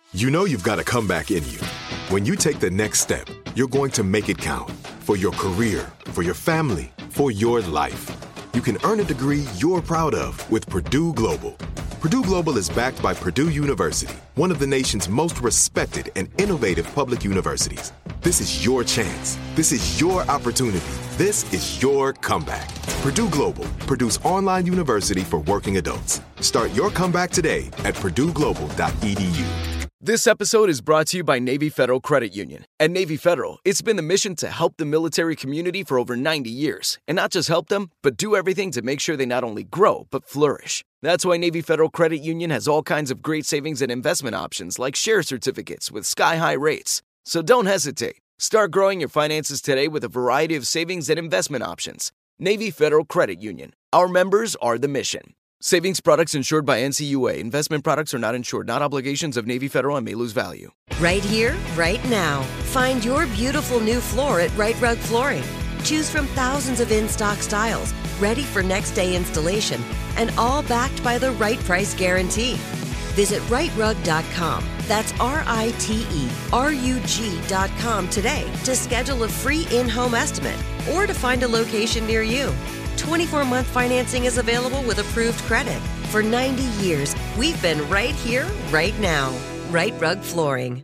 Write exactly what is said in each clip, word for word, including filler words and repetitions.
You know you've got a comeback in you. When you take the next step, you're going to make it count for your career, for your family, for your life. You can earn a degree you're proud of with Purdue Global. Purdue Global is backed by Purdue University, one of the nation's most respected and innovative public universities. This is your chance. This is your opportunity. This is your comeback. Purdue Global, Purdue's online university for working adults. Start your comeback today at purdue global dot e d u. This episode is brought to you by Navy Federal Credit Union. At Navy Federal, it's been the mission to help the military community for over ninety years. And not just help them, but do everything to make sure they not only grow, but flourish. That's why Navy Federal Credit Union has all kinds of great savings and investment options like share certificates with sky-high rates. So don't hesitate. Start growing your finances today with a variety of savings and investment options. Navy Federal Credit Union. Our members are the mission. Savings products insured by N C U A. Investment products are not insured, not obligations of Navy Federal and may lose value. Right here, right now. Find your beautiful new floor at Right Rug Flooring. Choose from thousands of in-stock styles, ready for next day installation, and all backed by the right price guarantee. Visit right rug dot com. That's R I T E R U G dot com today to schedule a free in-home estimate or to find a location near you. twenty-four month financing is available with approved credit. For ninety years, we've been right here, right now. Right Rug Flooring.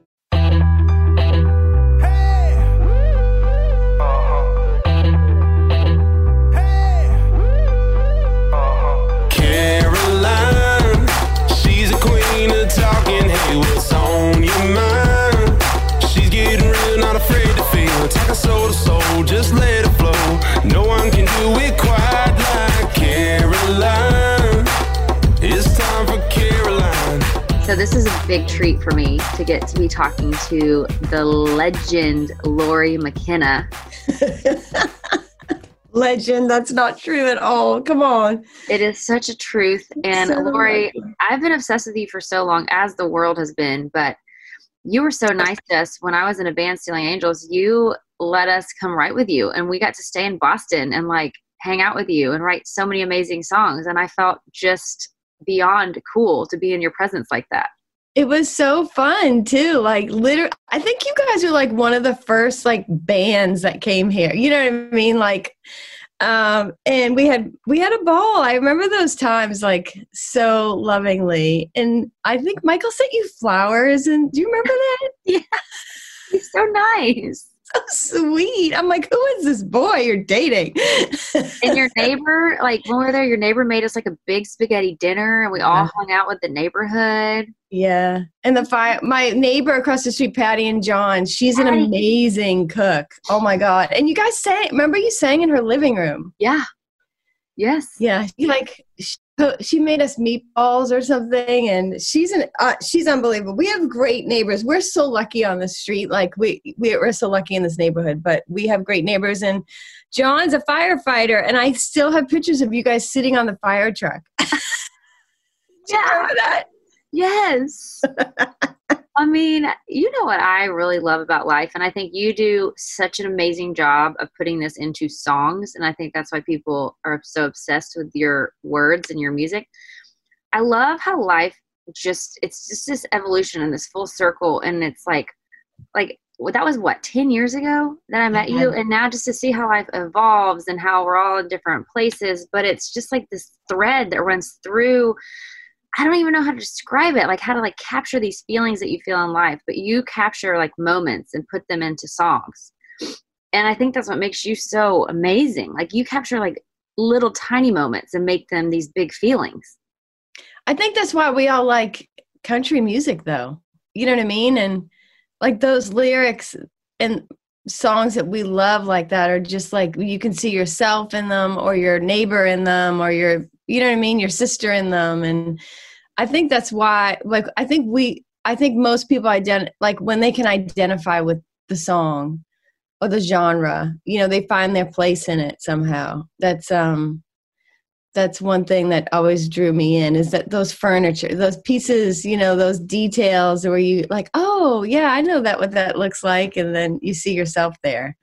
Caroline, she's a queen of talking. Hey, what's on your mind? She's getting real, not afraid to feel. Talking soul to soul, just let it flow. No one can do it quite like Caroline. It's time for Caroline. So this is a big treat for me to get to be talking to the legend Lori McKenna. Legend, that's not true at all. Come on. It is such a truth. And So Lori, lucky. I've been obsessed with you for so long, as the world has been, but you were so nice to us when I was in a band, Stealing Angels. You let us come write with you, and we got to stay in Boston and like hang out with you and write so many amazing songs. And I felt just beyond cool to be in your presence like that. It was so fun too. Like literally, I think you guys are like one of the first like bands that came here. You know what I mean? Like, um, and we had, we had a ball. I remember those times like so lovingly. And I think Michael sent you flowers, and do you remember that? Yeah. He's so nice. So sweet. I'm like, who is this boy you're dating? And your neighbor, like when we were there, your neighbor made us like a big spaghetti dinner, and we all Yeah. hung out with the neighborhood. Yeah. And the fire, my neighbor across the street, Patty and John, she's an Patty. amazing cook. Oh my God. And you guys sang, remember you sang in her living room? Yeah. Yes. Yeah. She like, she, she made us meatballs or something. And she's an, uh, she's unbelievable. We have great neighbors. We're so lucky on the street. Like we, we, we're so lucky in this neighborhood, but we have great neighbors. And John's a firefighter. And I still have pictures of you guys sitting on the fire truck. Do you Yeah. remember that? Yes. I mean, you know what I really love about life, and I think you do such an amazing job of putting this into songs, and I think that's why people are so obsessed with your words and your music. I love how life just, it's just this evolution and this full circle, and it's like, like, well, that was what, ten years ago that I met you, and now just to see how life evolves and how we're all in different places, but it's just like this thread that runs through. I don't even know how to describe it, like how to like capture these feelings that you feel in life, but you capture like moments and put them into songs. And I think that's what makes you so amazing. Like you capture like little tiny moments and make them these big feelings. I think that's why we all like country music though. You know what I mean? And like those lyrics and songs that we love like that are just like, you can see yourself in them or your neighbor in them or your, you know what I mean? Your sister in them. And I think that's why, like, I think we, I think most people ident- like when they can identify with the song or the genre, you know, they find their place in it somehow. That's, um, that's one thing that always drew me in is that those furniture, those pieces, you know, those details where you like, oh yeah, I know that what that looks like. And then you see yourself there.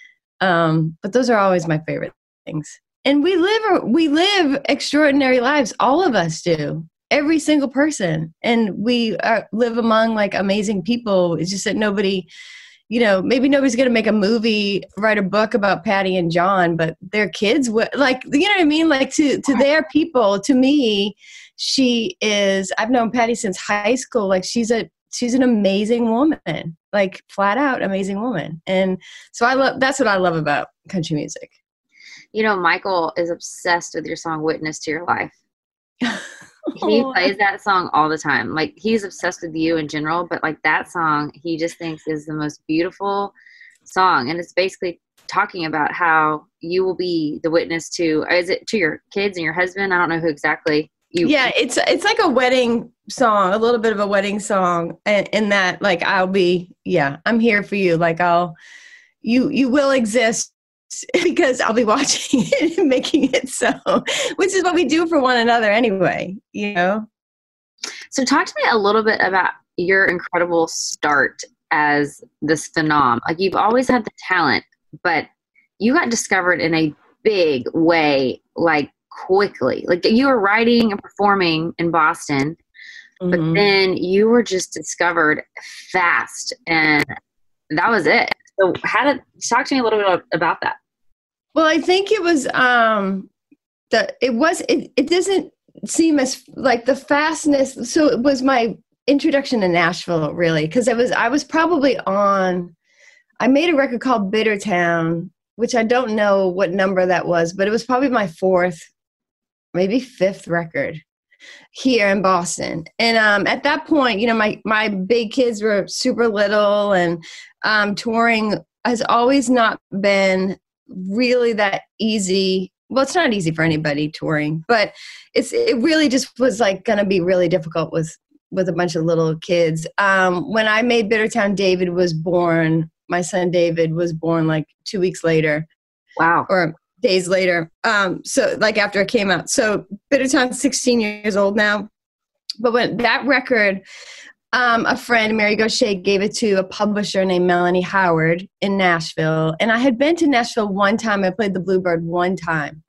Um, but those are always my favorite things. And we live, we live extraordinary lives. All of us do. every single person. And we are, live among like amazing people. It's just that nobody, you know, maybe nobody's going to make a movie, write a book about Patty and John, but their kids would, like, you know what I mean? Like to, to their people, to me, she is, I've known Patty since high school. Like she's a, she's an amazing woman, like flat out amazing woman. And so I love, that's what I love about country music. You know, Michael is obsessed with your song Witness to Your Life. He plays that song all the time. Like he's obsessed with you in general, but like that song he just thinks is the most beautiful song. And it's basically talking about how you will be the witness to, is it to your kids and your husband? I don't know who exactly you. Yeah, it's it's like a wedding song, a little bit of a wedding song in, in that like I'll be, yeah, I'm here for you. Like I'll, you, you will exist because I'll be watching it and making it so, which is what we do for one another anyway, you know? So talk to me a little bit about your incredible start as this phenom. Like you've always had the talent, but you got discovered in a big way, like quickly. Like you were writing and performing in Boston, mm-hmm. but then you were just discovered fast and that was it. So how did, talk to me a little bit about that. Well, I think it was, um, the, it was, it, it doesn't seem as like the fastness. So it was my introduction to Nashville really. Cause I was, I was probably on, I made a record called Bitter Town, which I don't know what number that was, but it was probably my fourth, maybe fifth record here in Boston. And um, at that point, you know, my, my big kids were super little and um, touring has always not been really that easy. Well, it's not easy for anybody touring, but it's it really just was like going to be really difficult with with a bunch of little kids. Um, when I made Bitter Town, David was born. My son David was born like two weeks later. Wow. Or days later. Um, so like after it came out. So Bitter Town's sixteen years old now. But when that record, um, a friend, Mary Gaucher, gave it to a publisher named Melanie Howard in Nashville. And I had been to Nashville one time. I played the Bluebird one time.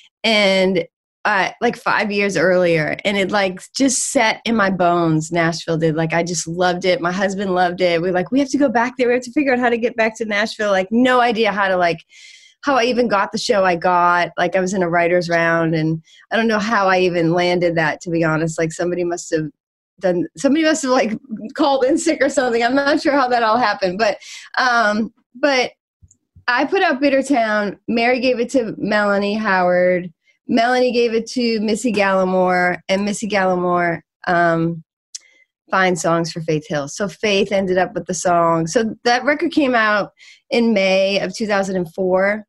And uh, like five years earlier. And it like just set in my bones, Nashville did. Like I just loved it. My husband loved it. We we're like, we have to go back there. We have to figure out how to get back to Nashville. Like no idea how to like, how I even got the show I got. Like I was in a writer's round and I don't know how I even landed that, to be honest. Like somebody must have done, somebody must have like called in sick or something. I'm not sure how that all happened, but, um, but I put out Bitter Town. Mary gave it to Melanie Howard. Melanie gave it to Missy Gallimore, and Missy Gallimore um, finds songs for Faith Hill. So Faith ended up with the song. So that record came out in May of two thousand four.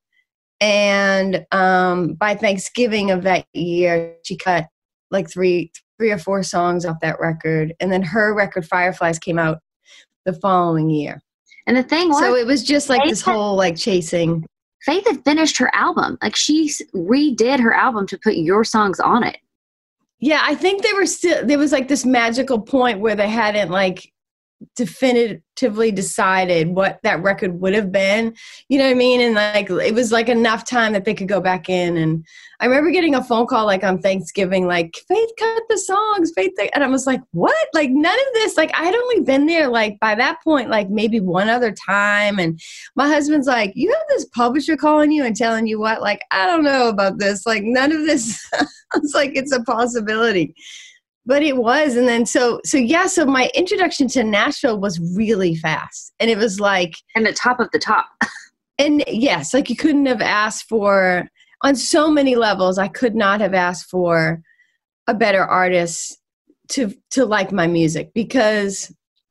And um, by Thanksgiving of that year, she cut like three, three or four songs off that record. And then her record, Fireflies, came out the following year. And the thing was, so it was just like this whole like chasing. Faith had finished her album. Like she redid her album to put your songs on it. Yeah, I think they were still, there was like this magical point where they hadn't like definitively decided what that record would have been. You know what I mean? And like, it was like enough time that they could go back in. And I remember getting a phone call like on Thanksgiving, like Faith cut the songs, Faith. And I was like, what? Like none of this, like I had only been there like by that point, like maybe one other time. And my husband's like, you have this publisher calling you and telling you what? Like, I don't know about this. Like none of this, it's like, it's a possibility. But it was. And then so, so yeah, so my introduction to Nashville was really fast. And it was like. And the top of the top. And yes, like you couldn't have asked for, on so many levels, I could not have asked for a better artist to, to like my music, because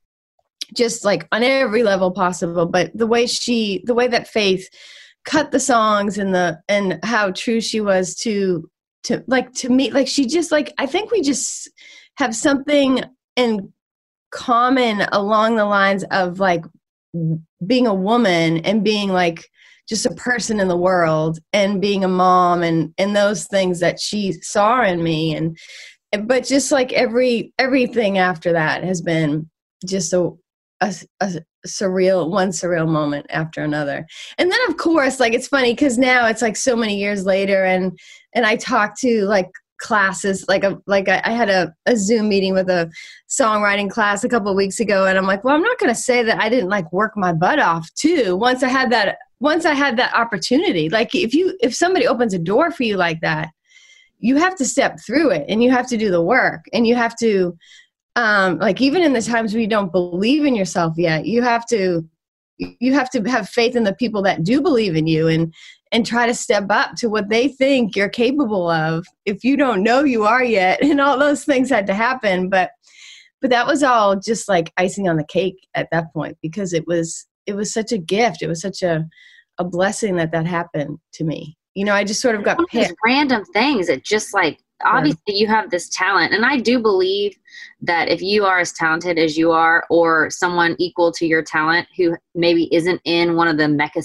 just like on every level possible. But the way she, the way that Faith cut the songs and the, and how true she was to, to like, to me, like she just like, I think we just have something in common along the lines of like being a woman and being like just a person in the world and being a mom and, and those things that she saw in me. And, but just like every, everything after that has been just a, a, a surreal, one surreal moment after another. And then of course, like, it's funny because now it's like so many years later and, and I talk to like classes, like a like I, I had a, a Zoom meeting with a songwriting class a couple of weeks ago, and I'm like, well, I'm not going to say that I didn't like work my butt off too. Once I had that, once I had that opportunity, like if you if somebody opens a door for you like that, you have to step through it, and you have to do the work, and you have to, um, like even in the times where you don't believe in yourself yet, you have to you have to have faith in the people that do believe in you, and and try to step up to what they think you're capable of if you don't know you are yet. And all those things had to happen. But but that was all just like icing on the cake at that point, because it was it was such a gift. It was such a, a blessing that that happened to me. You know, I just sort of got picked. These random things. It just like, obviously yeah. you have this talent. And I do believe that if you are as talented as you are, or someone equal to your talent who maybe isn't in one of the mecca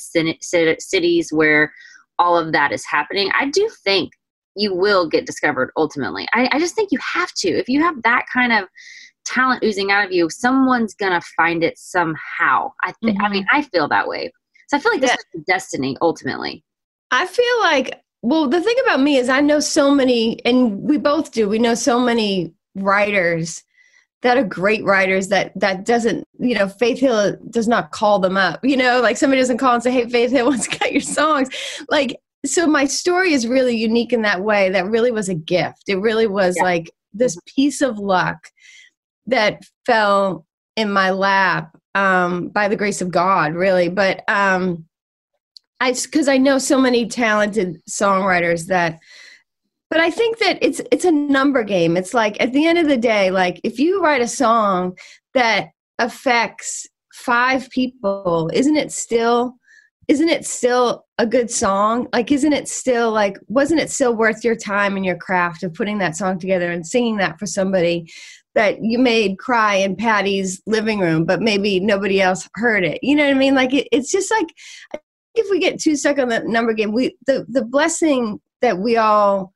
cities where all of that is happening, I do think you will get discovered ultimately. I, I just think you have to. If you have that kind of talent oozing out of you, someone's going to find it somehow. I th- mm-hmm. I mean, I feel that way. So I feel like this yeah. is destiny ultimately. I feel like, well, the thing about me is I know so many, and we both do, we know so many writers that are great writers that, that doesn't, you know, Faith Hill does not call them up, you know, like somebody doesn't call and say, hey, Faith Hill wants to cut your songs. Like, so my story is really unique in that way. That really was a gift. It really was yeah. like this piece of luck that fell in my lap um, by the grace of God, really. But, um, I, cause I know so many talented songwriters that, but I think that it's, it's a number game. It's like at the end of the day, like if you write a song that affects five people, isn't it still, isn't it still a good song? Like, isn't it still like, wasn't it still worth your time and your craft of putting that song together and singing that for somebody that you made cry in Patty's living room, but maybe nobody else heard it? You know what I mean? Like it, it's just like, if we get too stuck on the number game, we the the blessing that we all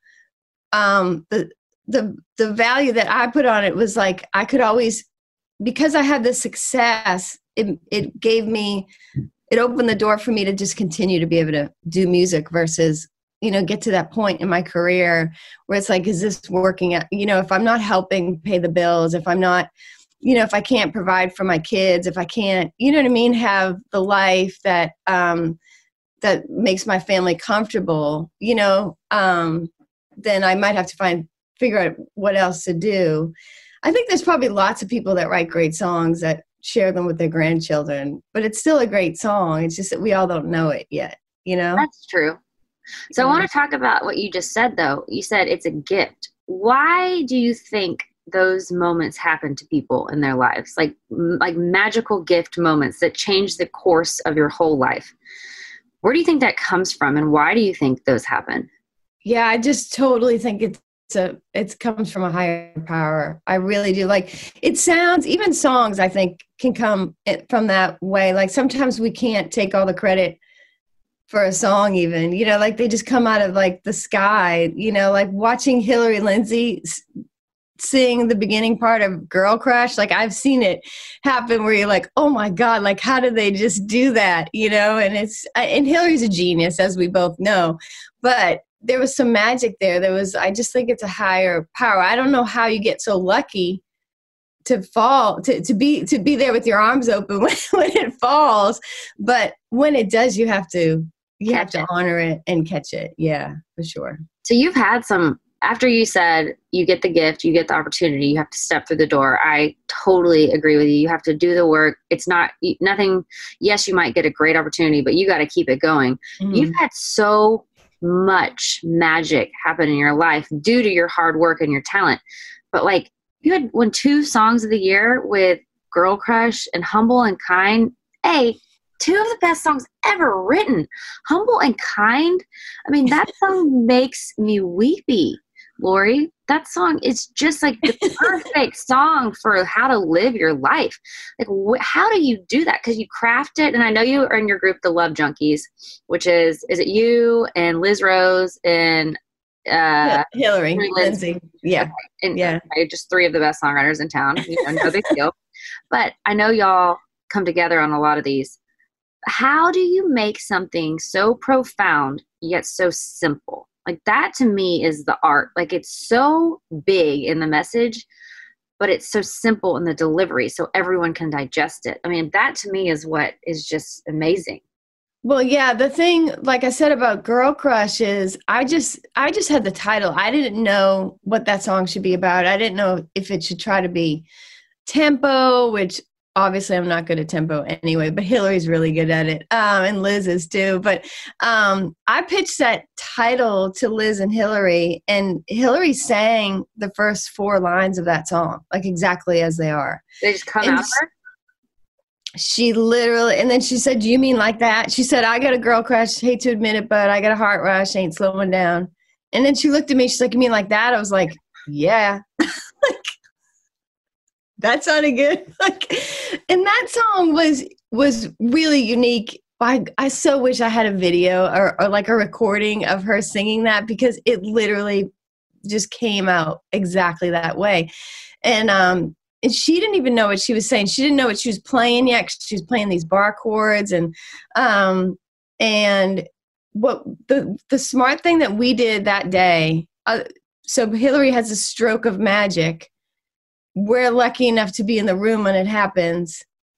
um the the the value that I put on it was like I could always, because I had the success, it it gave me, it opened the door for me to just continue to be able to do music versus, you know, get to that point in my career where it's like, is this working out? You know, if I'm not helping pay the bills, if I'm not, you know, if I can't provide for my kids, if I can't, you know what I mean, have the life that um, that makes my family comfortable, you know, um, then I might have to find, figure out what else to do. I think there's probably lots of people that write great songs that share them with their grandchildren, but it's still a great song. It's just that we all don't know it yet, you know? That's true. So yeah. I want to talk about what you just said, though. You said it's a gift. Why do you think those moments happen to people in their lives, like like magical gift moments that change the course of your whole life? Where do you think that comes from, and why do you think those happen? Yeah, I just totally think it's a it comes from a higher power. I really do. Like it sounds, even songs I think can come from that way. Like sometimes we can't take all the credit for a song, even, you know, like they just come out of like the sky, you know, like watching Hillary Lindsey sing the beginning part of Girl Crush. Like I've seen it happen where you're like, oh my God, like how did they just do that? You know, and it's, and Hillary's a genius, as we both know, but there was some magic there. There was, I just think it's a higher power. I don't know how you get so lucky to fall, to, to be, to be there with your arms open when, when it falls. But when it does, you have to, you catch have to it. honor it and catch it. Yeah, for sure. So you've had some, after you said you get the gift, you get the opportunity, you have to step through the door. I totally agree with you. You have to do the work. It's not nothing. Yes, you might get a great opportunity, but you got to keep it going. Mm-hmm. You've had so much magic happen in your life due to your hard work and your talent. But like you had won two songs of the year with Girl Crush and Humble and Kind. Hey, two of the best songs ever written. Humble and Kind. I mean, that song makes me weepy. Lori, that song is just like the perfect song for how to live your life. Like, wh- how do you do that? Because you craft it, and I know you are in your group, the Love Junkies, which is, is it you and Liz Rose and uh, Hillary, Hillary Lindsey? Yeah, okay. and yeah, okay, just three of the best songwriters in town. You know, no big deal. But I know y'all come together on a lot of these. How do you make something so profound yet so simple? Like that to me is the art. Like it's so big in the message, but it's so simple in the delivery so everyone can digest it. I mean, that to me is what is just amazing. Well, yeah, the thing, like I said about Girl Crush is I just, I just had the title. I didn't know what that song should be about. I didn't know if it should try to be tempo, which obviously I'm not good at tempo anyway, but Hillary's really good at it. Um, and Liz is too. But um, I pitched that title to Liz and Hillary, and Hillary sang the first four lines of that song, like exactly as they are. They just come and out of her? She literally, and then she said, do you mean like that? She said, I got a girl crush, hate to admit it, but I got a heart rush, ain't slowing down. And then she looked at me, she's like, you mean like that? I was like, yeah. Like, that sounded good. Like, and that song was was really unique. I, I so wish I had a video or, or like a recording of her singing that, because it literally just came out exactly that way. And um And she didn't even know what she was saying. She didn't know what she was playing yet. She was playing these bar chords, and um, and what the the smart thing that we did that day. Uh, so Hillary has a stroke of magic. We're lucky enough to be in the room when it happens,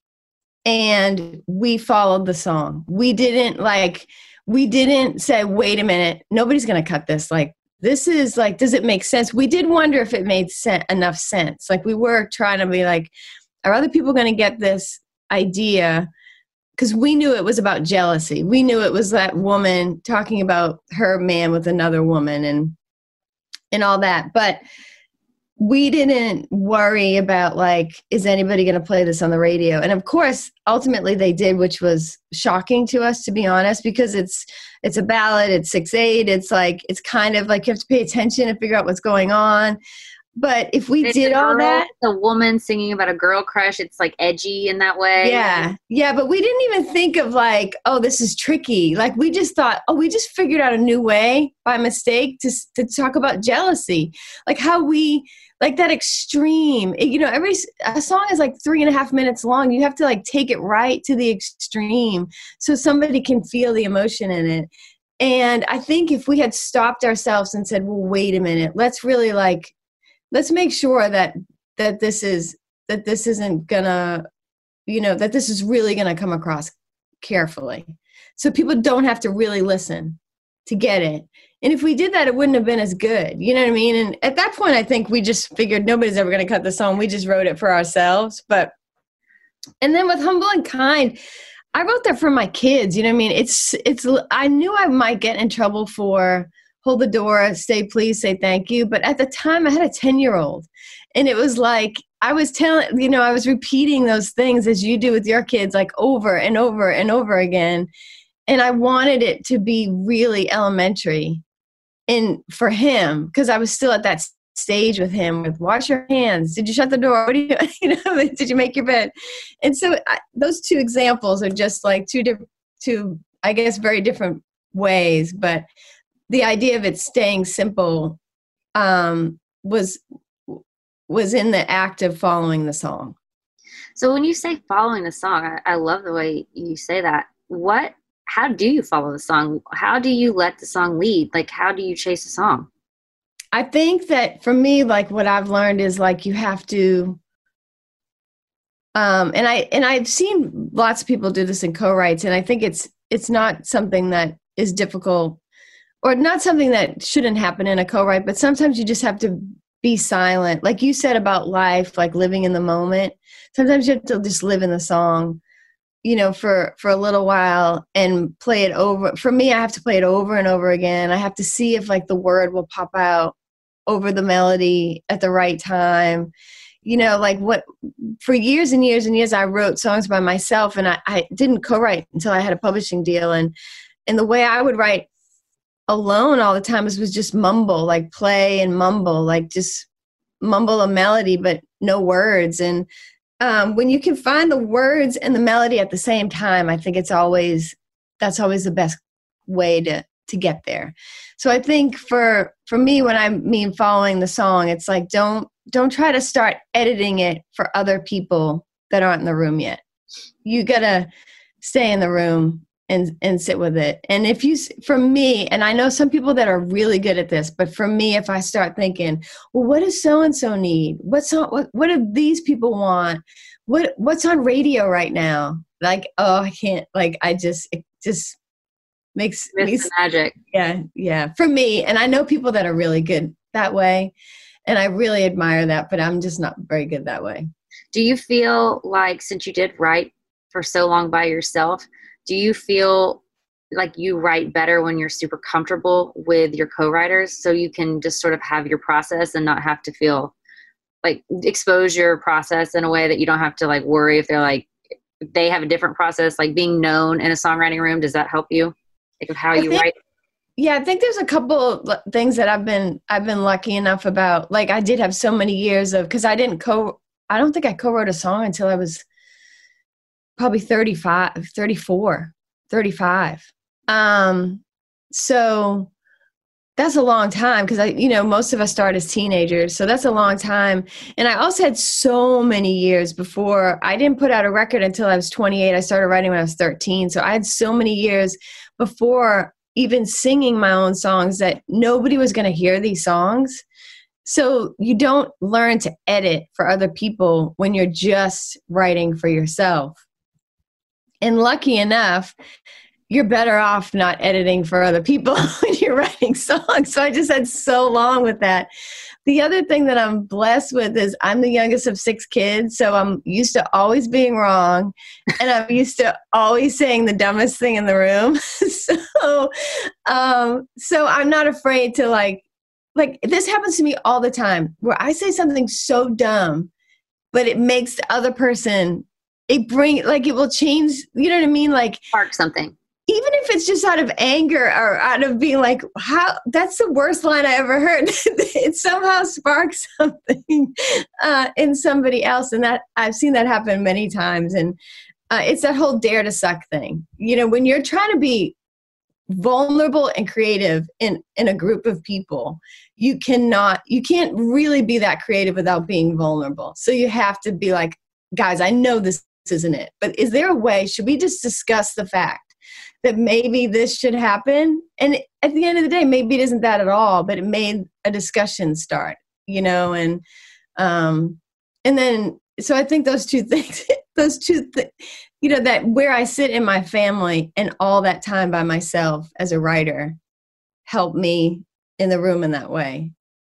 and we followed the song. We didn't like. We didn't say, "Wait a minute, nobody's going to cut this." Like. This is like, does it make sense? We did wonder if it made sen- enough sense. Like we were trying to be like, are other people going to get this idea? Because we knew it was about jealousy. We knew it was that woman talking about her man with another woman and and all that. But we didn't worry about like, is anybody going to play this on the radio? And of course, ultimately they did, which was shocking to us, to be honest, because it's it's a ballad, it's six eight, it's like, it's kind of like you have to pay attention and figure out what's going on. But if we it's did girl, all that. The woman singing about a girl crush, it's like edgy in that way. Yeah. Yeah. But we didn't even think of like, oh, this is tricky. Like we just thought, oh, we just figured out a new way by mistake to to talk about jealousy. Like how we, like that extreme, you know, every a song is like three and a half minutes long. You have to like take it right to the extreme so somebody can feel the emotion in it. And I think if we had stopped ourselves and said, well, wait a minute, let's really like, let's make sure that, that this is, that this isn't gonna, you know, that this is really gonna come across carefully. So people don't have to really listen to get it. And if we did that, it wouldn't have been as good. You know what I mean? And at that point, I think we just figured nobody's ever going to cut the song. We just wrote it for ourselves. But, and then with Humble and Kind, I wrote that for my kids. You know what I mean? It's, it's, I knew I might get in trouble for hold the door, stay please, say thank you. But at the time I had a ten year old and it was like, I was telling, you know, I was repeating those things as you do with your kids, like over and over and over again. And I wanted it to be really elementary. And for him, because I was still at that stage with him with wash your hands. Did you shut the door? What do you, you know, did you make your bed? And so I, those two examples are just like two different, two, I guess, very different ways. But the idea of it staying simple um, was, was in the act of following the song. So when you say following the song, I, I love the way you say that. What, how do you follow the song? How do you let the song lead? Like, how do you chase a song? I think that for me, like what I've learned is like, you have to, um, and I, and I've seen lots of people do this in co-writes, and I think it's, it's not something that is difficult or not something that shouldn't happen in a co-write, but sometimes you just have to be silent. Like you said about life, like living in the moment. Sometimes you have to just live in the song, you know, for, for a little while and play it over. For me, I have to play it over and over again. I have to see if like the word will pop out over the melody at the right time. You know, like what, for years and years and years, I wrote songs by myself, and I, I didn't co-write until I had a publishing deal. And, and the way I would write alone all the time was, was just mumble, like play and mumble, like just mumble a melody, but no words. And Um, when you can find the words and the melody at the same time, I think it's always, that's always the best way to, to get there. So I think for, for me, when I mean following the song, it's like, don't, don't try to start editing it for other people that aren't in the room yet. You gotta stay in the room and and sit with it. And if you, for me, and I know some people that are really good at this, but for me, if I start thinking, well, what does so-and-so need? What's on, what, what do these people want? What, what's on radio right now? Like, oh, I can't, like, I just, it just makes me, the magic. Yeah. Yeah. For me. And I know people that are really good that way. And I really admire that, but I'm just not very good that way. Do you feel like, since you did write for so long by yourself, do you feel like you write better when you're super comfortable with your co-writers, so you can just sort of have your process and not have to feel like expose your process in a way that you don't have to like worry if they're like, if they have a different process, like being known in a songwriting room? Does that help you, like, of how I you think, write? Yeah, I think there's a couple things that I've been I've been lucky enough about. Like, I did have so many years of, because I didn't co I don't think I co-wrote a song until I was probably thirty-five, thirty-four, thirty-five. Um, so that's a long time, because I, you know, most of us start as teenagers, so that's a long time. And I also had so many years before. I didn't put out a record until I was twenty-eight. I started writing when I was thirteen. So I had so many years before even singing my own songs that nobody was going to hear these songs. So you don't learn to edit for other people when you're just writing for yourself. And lucky enough, you're better off not editing for other people when you're writing songs. So I just had so long with that. The other thing that I'm blessed with is I'm the youngest of six kids, so I'm used to always being wrong, and I'm used to always saying the dumbest thing in the room. so, um, so I'm not afraid to like, like this happens to me all the time, where I say something so dumb, but it makes the other person, it bring, like it will change, you know what I mean? Like spark something. Even if it's just out of anger or out of being like, how, that's the worst line I ever heard. It somehow sparks something uh, in somebody else. And that I've seen that happen many times. And uh, it's that whole dare to suck thing. You know, when you're trying to be vulnerable and creative in, in a group of people, you cannot, you can't really be that creative without being vulnerable. So you have to be like, guys, I know this isn't it, but is there a way? Should we just discuss the fact that maybe this should happen? And at the end of the day, maybe it isn't that at all, but it made a discussion start, you know, and, um, and then, so I think those two things, those two, th- you know, that where I sit in my family and all that time by myself as a writer helped me in the room in that way.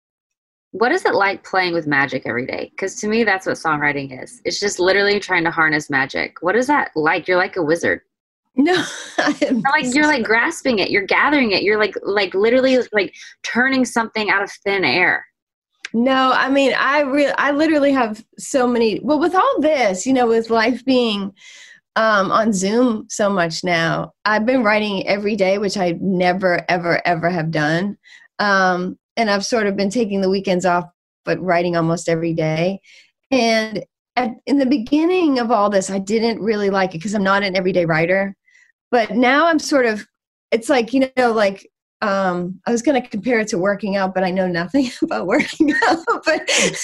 What is it like playing with magic every day? Because to me, that's what songwriting is. It's just literally trying to harness magic. What is that like? You're like a wizard. No, you're like you're like grasping it. You're gathering it. You're like like literally like turning something out of thin air. No, I mean, I really, I literally have so many. Well, with all this, you know, with life being um, on Zoom so much now, I've been writing every day, which I never, ever, ever have done. Um, and I've sort of been taking the weekends off, but writing almost every day. And at, in the beginning of all this, I didn't really like it because I'm not an everyday writer. But now I'm sort of, it's like, you know, like, um, I was going to compare it to working out, but I know nothing about working out, but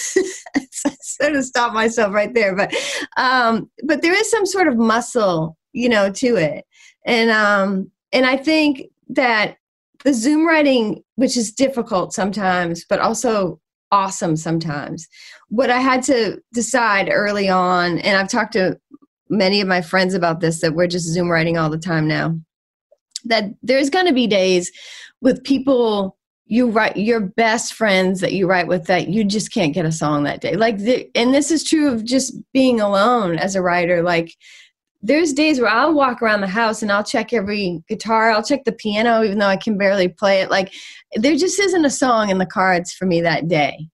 I sort of stopped myself right there. But, um, but there is some sort of muscle, you know, to it. And, um, and I think that the Zoom writing, which is difficult sometimes, but also awesome sometimes, what I had to decide early on, and I've talked to many of my friends about this, that we're just Zoom writing all the time now, that there's going to be days with people you write, your best friends that you write with, that you just can't get a song that day. Like, the, and this is true of just being alone as a writer. Like, there's days where I'll walk around the house and I'll check every guitar, I'll check the piano, even though I can barely play it. Like, there just isn't a song in the cards for me that day.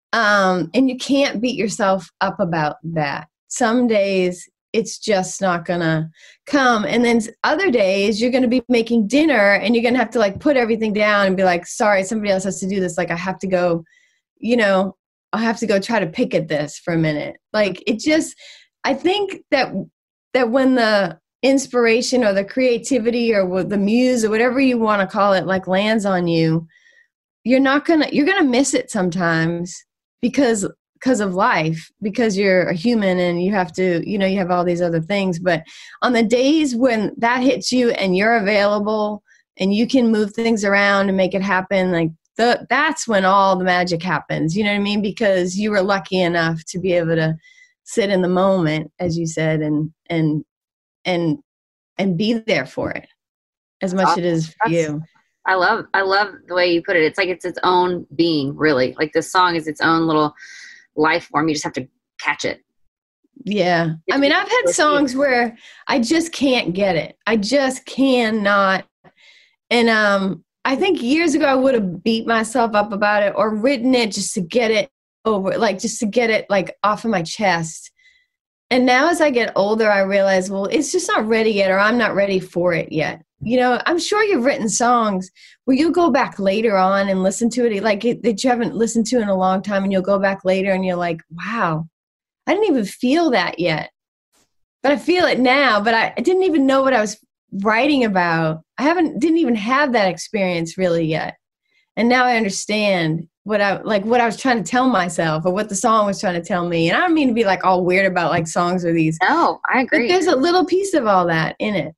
Um, and you can't beat yourself up about that. Some days it's just not gonna come. And then other days you're gonna be making dinner and you're gonna have to like put everything down and be like, sorry, somebody else has to do this. Like, I have to go, you know, I have to go try to pick at this for a minute. Like, it just, I think that, that when the inspiration or the creativity or the muse or whatever you want to call it, like, lands on you, you're not gonna, you're gonna miss it sometimes, because because of life, because you're a human and you have to, you know, you have all these other things. But on the days when that hits you and you're available and you can move things around and make it happen, like the, that's when all the magic happens. You know what I mean? Because you were lucky enough to be able to sit in the moment, as you said, and and and and be there for it as much awesome. It is for That's, you. I love I love the way you put it. It's like it's its own being, really. Like this song is its own little life form. You just have to catch it. Yeah. I mean, I've had songs where I just can't get it. I just cannot. And um, I think years ago I would have beat myself up about it or written it just to get it over, like just to get it like off of my chest. And now as I get older, I realize, well, it's just not ready yet, or I'm not ready for it yet. You know, I'm sure you've written songs where you'll go back later on and listen to it, like it, that you haven't listened to in a long time, and you'll go back later and you're like, wow, I didn't even feel that yet. But I feel it now, but I, I didn't even know what I was writing about. I haven't, didn't even have that experience really yet. And now I understand what I, like what I was trying to tell myself or what the song was trying to tell me. And I don't mean to be like all weird about like songs or these. No, I agree. But there's a little piece of all that in it.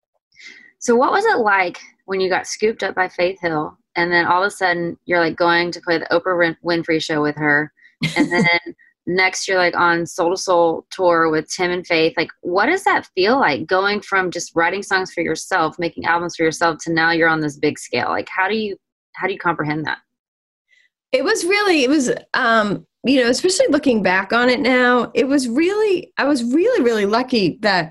So what was it like when you got scooped up by Faith Hill and then all of a sudden you're like going to play the Oprah Winfrey show with her, and then next you're like on Soul to Soul tour with Tim and Faith? Like, what does that feel like going from just writing songs for yourself, making albums for yourself, to now you're on this big scale? Like, how do you, how do you comprehend that? It was really, it was, um, you know, especially looking back on it now, it was really, I was really, really lucky that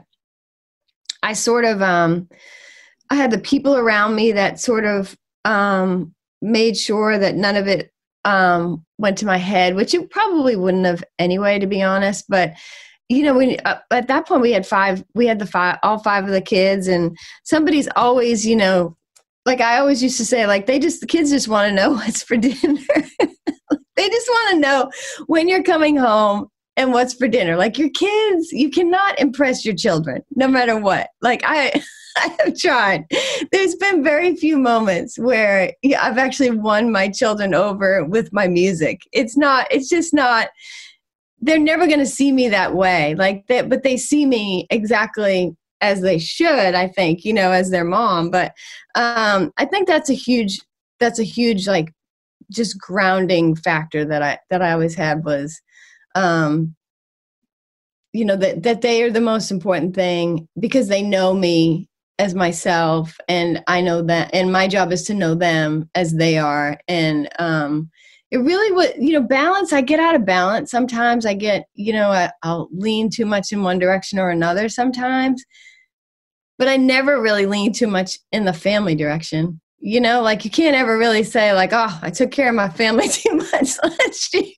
I sort of, um, I had the people around me that sort of um, made sure that none of it um, went to my head, which it probably wouldn't have anyway, to be honest. But, you know, we, uh, at that point we had five, we had the five, all five of the kids, and somebody's always, you know, like I always used to say, like, they just, the kids just want to know what's for dinner. They just want to know when you're coming home and what's for dinner. Like, your kids, you cannot impress your children no matter what. Like, I, I have tried. There's been very few moments where yeah, I've actually won my children over with my music. It's not, it's just not, they're never going to see me that way. Like that, but they see me exactly as they should, I think, you know, as their mom. But um, I think that's a huge, that's a huge, like, just grounding factor that I, that I always had was, um, you know, that, that they are the most important thing because they know me as myself, and I know that, and my job is to know them as they are. And um, it really would, you know, balance, I get out of balance. Sometimes I get, you know, I, I'll lean too much in one direction or another sometimes, but I never really lean too much in the family direction. You know, like you can't ever really say like, oh, I took care of my family too much last year.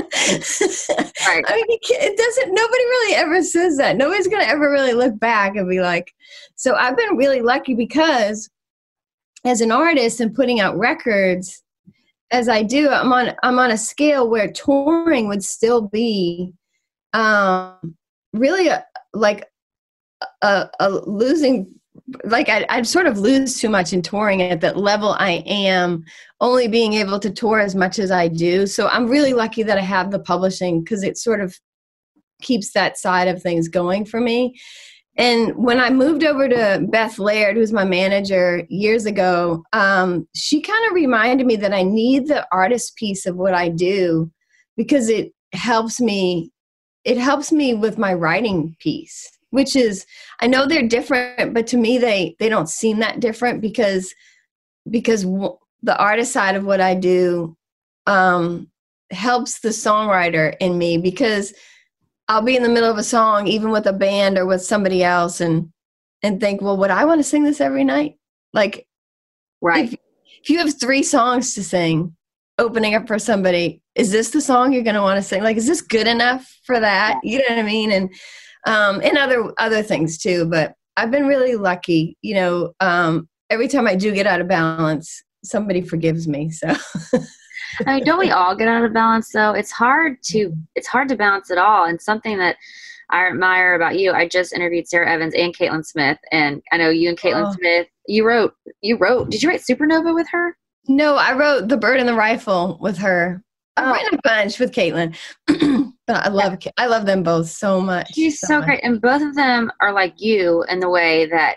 Right. I mean, you can't, it doesn't, nobody really ever says that. Nobody's going to ever really look back and be like, so I've been really lucky because as an artist and putting out records, as I do, I'm on, I'm on a scale where touring would still be um, really a, like a, a losing like I, I'd sort of lose too much in touring at that level I am, only being able to tour as much as I do. So I'm really lucky that I have the publishing because it sort of keeps that side of things going for me. And when I moved over to Beth Laird, who's my manager years ago, um, she kind of reminded me that I need the artist piece of what I do because it helps me, it helps me with my writing piece. Which is, I know they're different, but to me, they, they don't seem that different because, because w- the artist side of what I do um, helps the songwriter in me because I'll be in the middle of a song, even with a band or with somebody else and, and think, well, would I want to sing this every night? Like, right. If, if you have three songs to sing, opening up for somebody, is this the song you're going to want to sing? Like, is this good enough for that? You know what I mean? And, Um, and other other things too, but I've been really lucky. You know, um, every time I do get out of balance, somebody forgives me. So, I mean, don't we all get out of balance though? It's hard to it's hard to balance it all. And something that I admire about you, I just interviewed Sarah Evans and Caitlin Smith, and I know you and Caitlin oh. Smith. You wrote you wrote. Did you write Supernova with her? No, I wrote The Bird and the Rifle with her. I've written a bunch with Caitlin. But I love yeah. I love them both so much. She's so, so much. great. And both of them are like you in the way that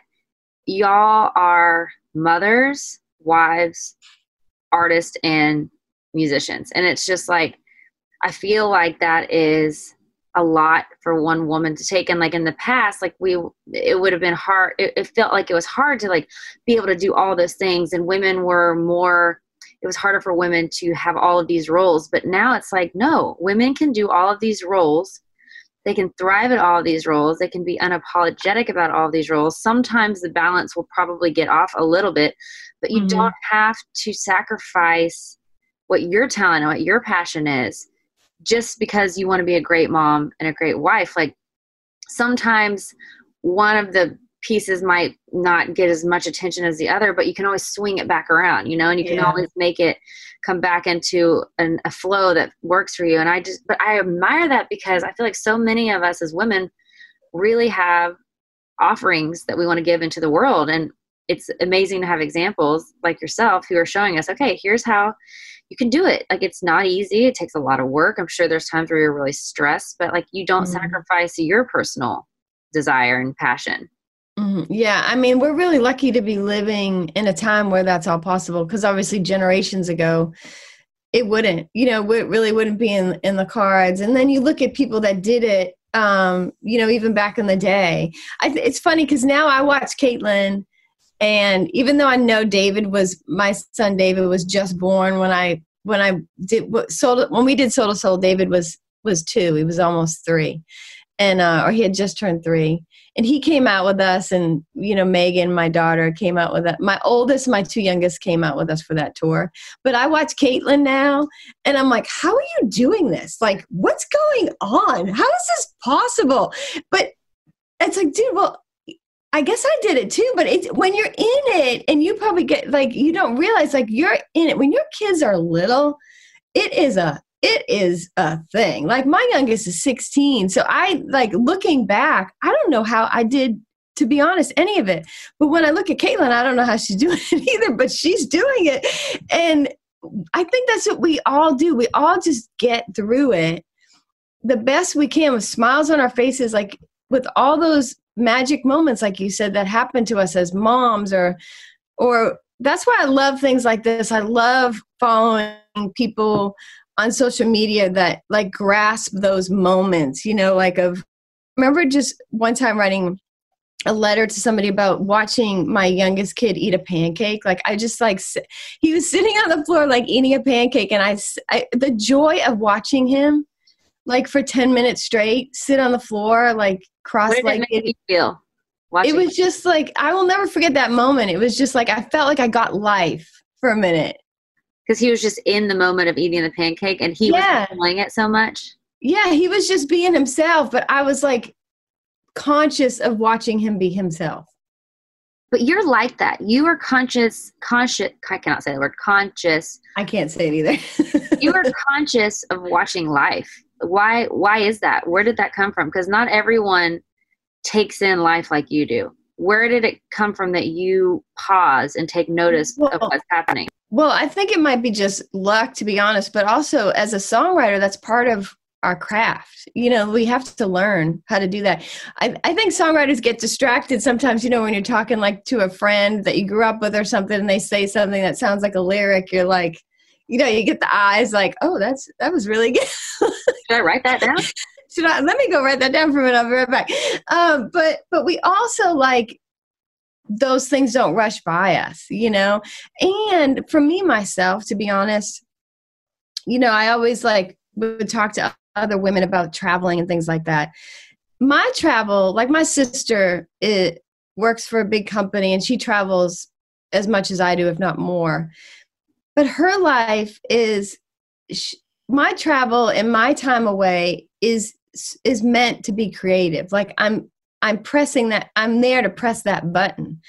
y'all are mothers, wives, artists, and musicians. And it's just like, I feel like that is a lot for one woman to take. And like in the past, like we, it would have been hard. It, it felt like it was hard to like be able to do all those things. And women were more, it was harder for women to have all of these roles. But now it's like, no, women can do all of these roles. They can thrive at all of these roles. They can be unapologetic about all of these roles. Sometimes the balance will probably get off a little bit, but you mm-hmm. don't have to sacrifice what your talent and what your passion is just because you want to be a great mom and a great wife. Like sometimes one of the pieces might not get as much attention as the other, but you can always swing it back around, you know, and you can yeah. always make it come back into an, a flow that works for you. And I just, but I admire that because I feel like so many of us as women really have offerings that we want to give into the world. And it's amazing to have examples like yourself who are showing us, okay, here's how you can do it. Like, it's not easy. It takes a lot of work. I'm sure there's times where you're really stressed, but like you don't mm-hmm. sacrifice your personal desire and passion. Mm-hmm. Yeah. I mean, we're really lucky to be living in a time where that's all possible. Cause obviously generations ago, it wouldn't, you know, it really wouldn't be in, in the cards. And then you look at people that did it, um, you know, even back in the day. I th- it's funny because now I watch Caitlin, and even though I know David was, my son David was just born when I, when I did, sold, when we did Soul to Soul, David was, was two, he was almost three. And, uh, or he had just turned three, and he came out with us, and, you know, Megan, my daughter, came out with us. My oldest, my two youngest came out with us for that tour. But I watch Caitlin now, and I'm like, how are you doing this? Like, what's going on? How is this possible? But it's like, dude, well, I guess I did it too, but it's when you're in it, and you probably get like, you don't realize like you're in it when your kids are little, it is a, it is a thing. Like my youngest is sixteen. So I like looking back, I don't know how I did, to be honest, any of it. But when I look at Caitlin, I don't know how she's doing it either, but she's doing it. And I think that's what we all do. We all just get through it the best we can with smiles on our faces, like with all those magic moments, like you said, that happen to us as moms, or, or that's why I love things like this. I love following people on social media that like grasp those moments, you know, like of, remember just one time writing a letter to somebody about watching my youngest kid eat a pancake. Like I just like, he was sitting on the floor, like eating a pancake. And I, I the joy of watching him like for ten minutes straight, sit on the floor, like cross-legged. What did it make you feel? It was just like, I will never forget that moment. It was just like, I felt like I got life for a minute. Because he was just in the moment of eating the pancake, and he yeah. was enjoying it so much. Yeah, he was just being himself, but I was like conscious of watching him be himself. But you're like that. You are conscious, conscious, I cannot say the word conscious. I can't say it either. You are conscious of watching life. Why, why is that? Where did that come from? Because not everyone takes in life like you do. Where did it come from that you pause and take notice well, of what's happening? Well, I think it might be just luck, to be honest, but also as a songwriter, that's part of our craft. You know, we have to learn how to do that. I, I think songwriters get distracted sometimes, you know, when you're talking like to a friend that you grew up with or something, and they say something that sounds like a lyric, you're like, you know, you get the eyes like, oh, that's, that was really good. Should I write that down? Should I, let me go write that down for a minute. I'll be right back. Um, but, but we also like, those things don't rush by us, you know? And for me, myself, to be honest, you know, I always like would talk to other women about traveling and things like that. My travel, like my sister, it works for a big company and she travels as much as I do, if not more. But her life is, she, my travel and my time away is, is meant to be creative. Like I'm, I'm pressing that, I'm there to press that button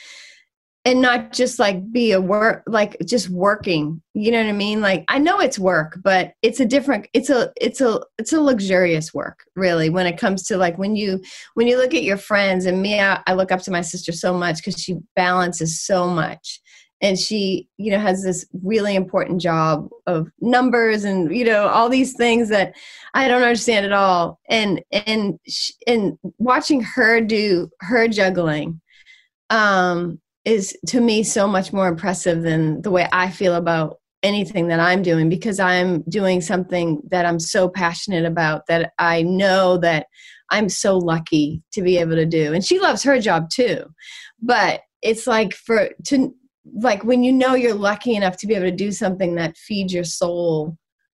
and not just like be a work, like just working, you know what I mean? Like, I know it's work, but it's a different, it's a, it's a, it's a luxurious work really, when it comes to like, when you, when you look at your friends and me, I, I look up to my sister so much because she balances so much. And she, you know, has this really important job of numbers and, you know, all these things that I don't understand at all. And, and, sh- and watching her do her juggling um, is to me so much more impressive than the way I feel about anything that I'm doing, because I'm doing something that I'm so passionate about that I know that I'm so lucky to be able to do. And she loves her job too. But it's like for, to, like when you know you're lucky enough to be able to do something that feeds your soul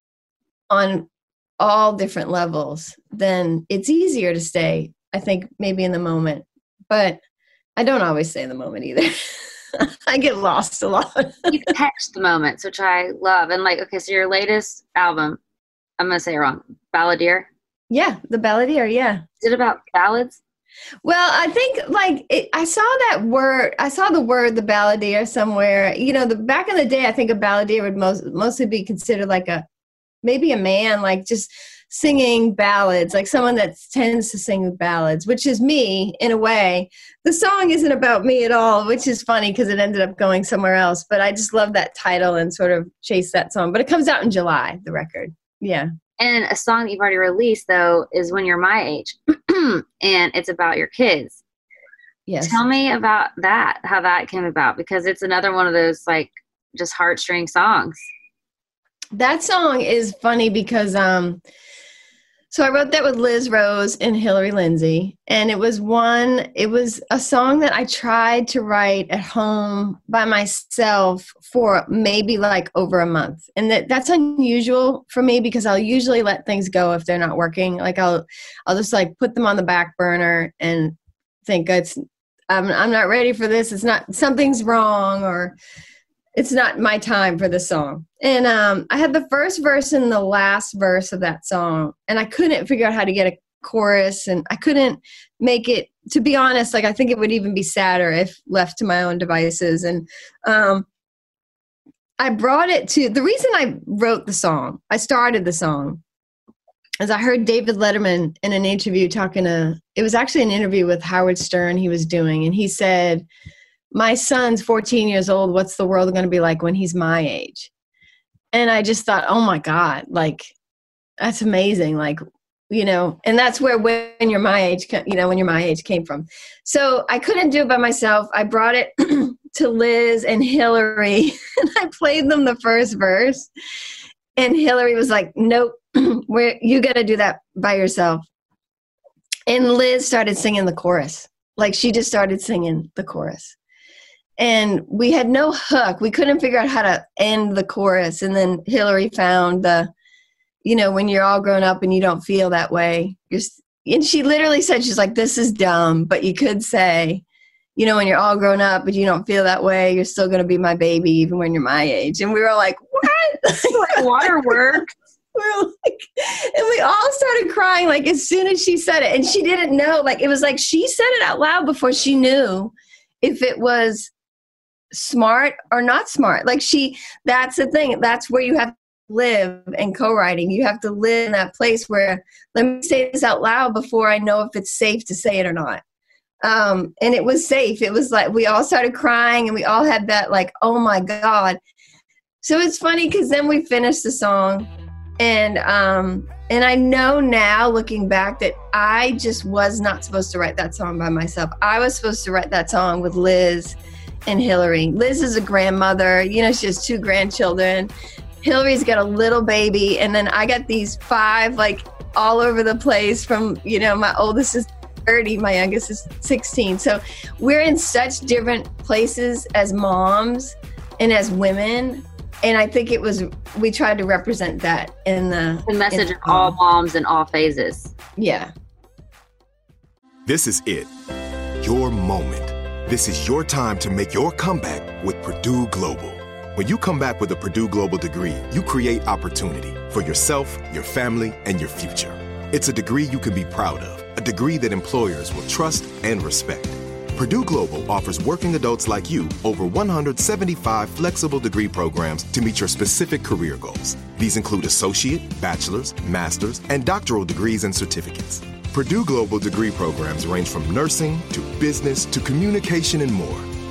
on all different levels, then it's easier to stay, I think, maybe in the moment. But I don't always stay in the moment either. I get lost a lot. You catch the moments, which I love. And like, okay, so your latest album, I'm going to say it wrong, Balladeer? Yeah, the Balladeer, yeah. Is it about ballads? Well, I think like it, I saw that word, I saw the word, the balladeer somewhere, you know, the back in the day, I think a balladeer would most, mostly be considered like a, maybe a man, like just singing ballads, like someone that tends to sing ballads, which is me in a way. The song isn't about me at all, which is funny because it ended up going somewhere else, but I just love that title and sort of chase that song, but it comes out in July, the record. Yeah. And a song that you've already released, though, is When You're My Age, and it's about your kids. Yes. Tell me about that, how that came about, because it's another one of those, like, just heartstring songs. That song is funny because, um, so I wrote that with Liz Rose and Hillary Lindsay, and it was one, it was a song that I tried to write at home by myself for maybe like over a month. And that that's unusual for me because I'll usually let things go if they're not working. Like I'll, I'll just like put them on the back burner and think it's, I'm, I'm not ready for this. It's not, something's wrong, or it's not my time for this song. And um, I had the first verse and the last verse of that song, and I couldn't figure out how to get a chorus, and I couldn't make it, to be honest, like I think it would even be sadder if left to my own devices. And um, I brought it to, the reason I wrote the song, I started the song, is I heard David Letterman in an interview talking to, it was actually an interview with Howard Stern he was doing, and he said, my son's fourteen years old. What's the world going to be like when he's my age? And I just thought, oh my God, like, that's amazing. Like, you know, and that's where When You're My Age, you know, When You're My Age came from. So I couldn't do it by myself. I brought it to Liz and Hillary, and I played them the first verse. And Hillary was like, nope, we're, you got to do that by yourself. And Liz started singing the chorus. Like, she just started singing the chorus. And we had no hook. We couldn't figure out how to end the chorus. And then Hillary found the, you know, when you're all grown up and you don't feel that way. You're, and she literally said, she's like, this is dumb, but you could say, you know, when you're all grown up but you don't feel that way, you're still going to be my baby even when you're my age. And we were like, what? Like waterworks. We were like, and we all started crying like as soon as she said it. And she didn't know. Like, it was like she said it out loud before she knew if it was smart or not smart. Like she, that's the thing. That's where you have to live in co-writing. You have to live in that place where, let me say this out loud before I know if it's safe to say it or not. Um, and it was safe. It was like, we all started crying and we all had that like, oh my God. So it's funny because then we finished the song, and, um, and I know now looking back that I just was not supposed to write that song by myself. I was supposed to write that song with Liz and Hillary. Liz is a grandmother, you know, she has two grandchildren. Hillary's got a little baby, and then I got these five like all over the place from, you know, my oldest is thirty, my youngest is sixteen. So we're in such different places as moms and as women. And I think it was, we tried to represent that in the, the message in, of all moms in all phases. Yeah. This is it. Your moment. This is your time to make your comeback with Purdue Global. When you come back with a Purdue Global degree, you create opportunity for yourself, your family, and your future. It's a degree you can be proud of, a degree that employers will trust and respect. Purdue Global offers working adults like you over one hundred seventy-five flexible degree programs to meet your specific career goals. These include associate, bachelor's, master's, and doctoral degrees and certificates. Purdue Global degree programs range from nursing to business to communication and more.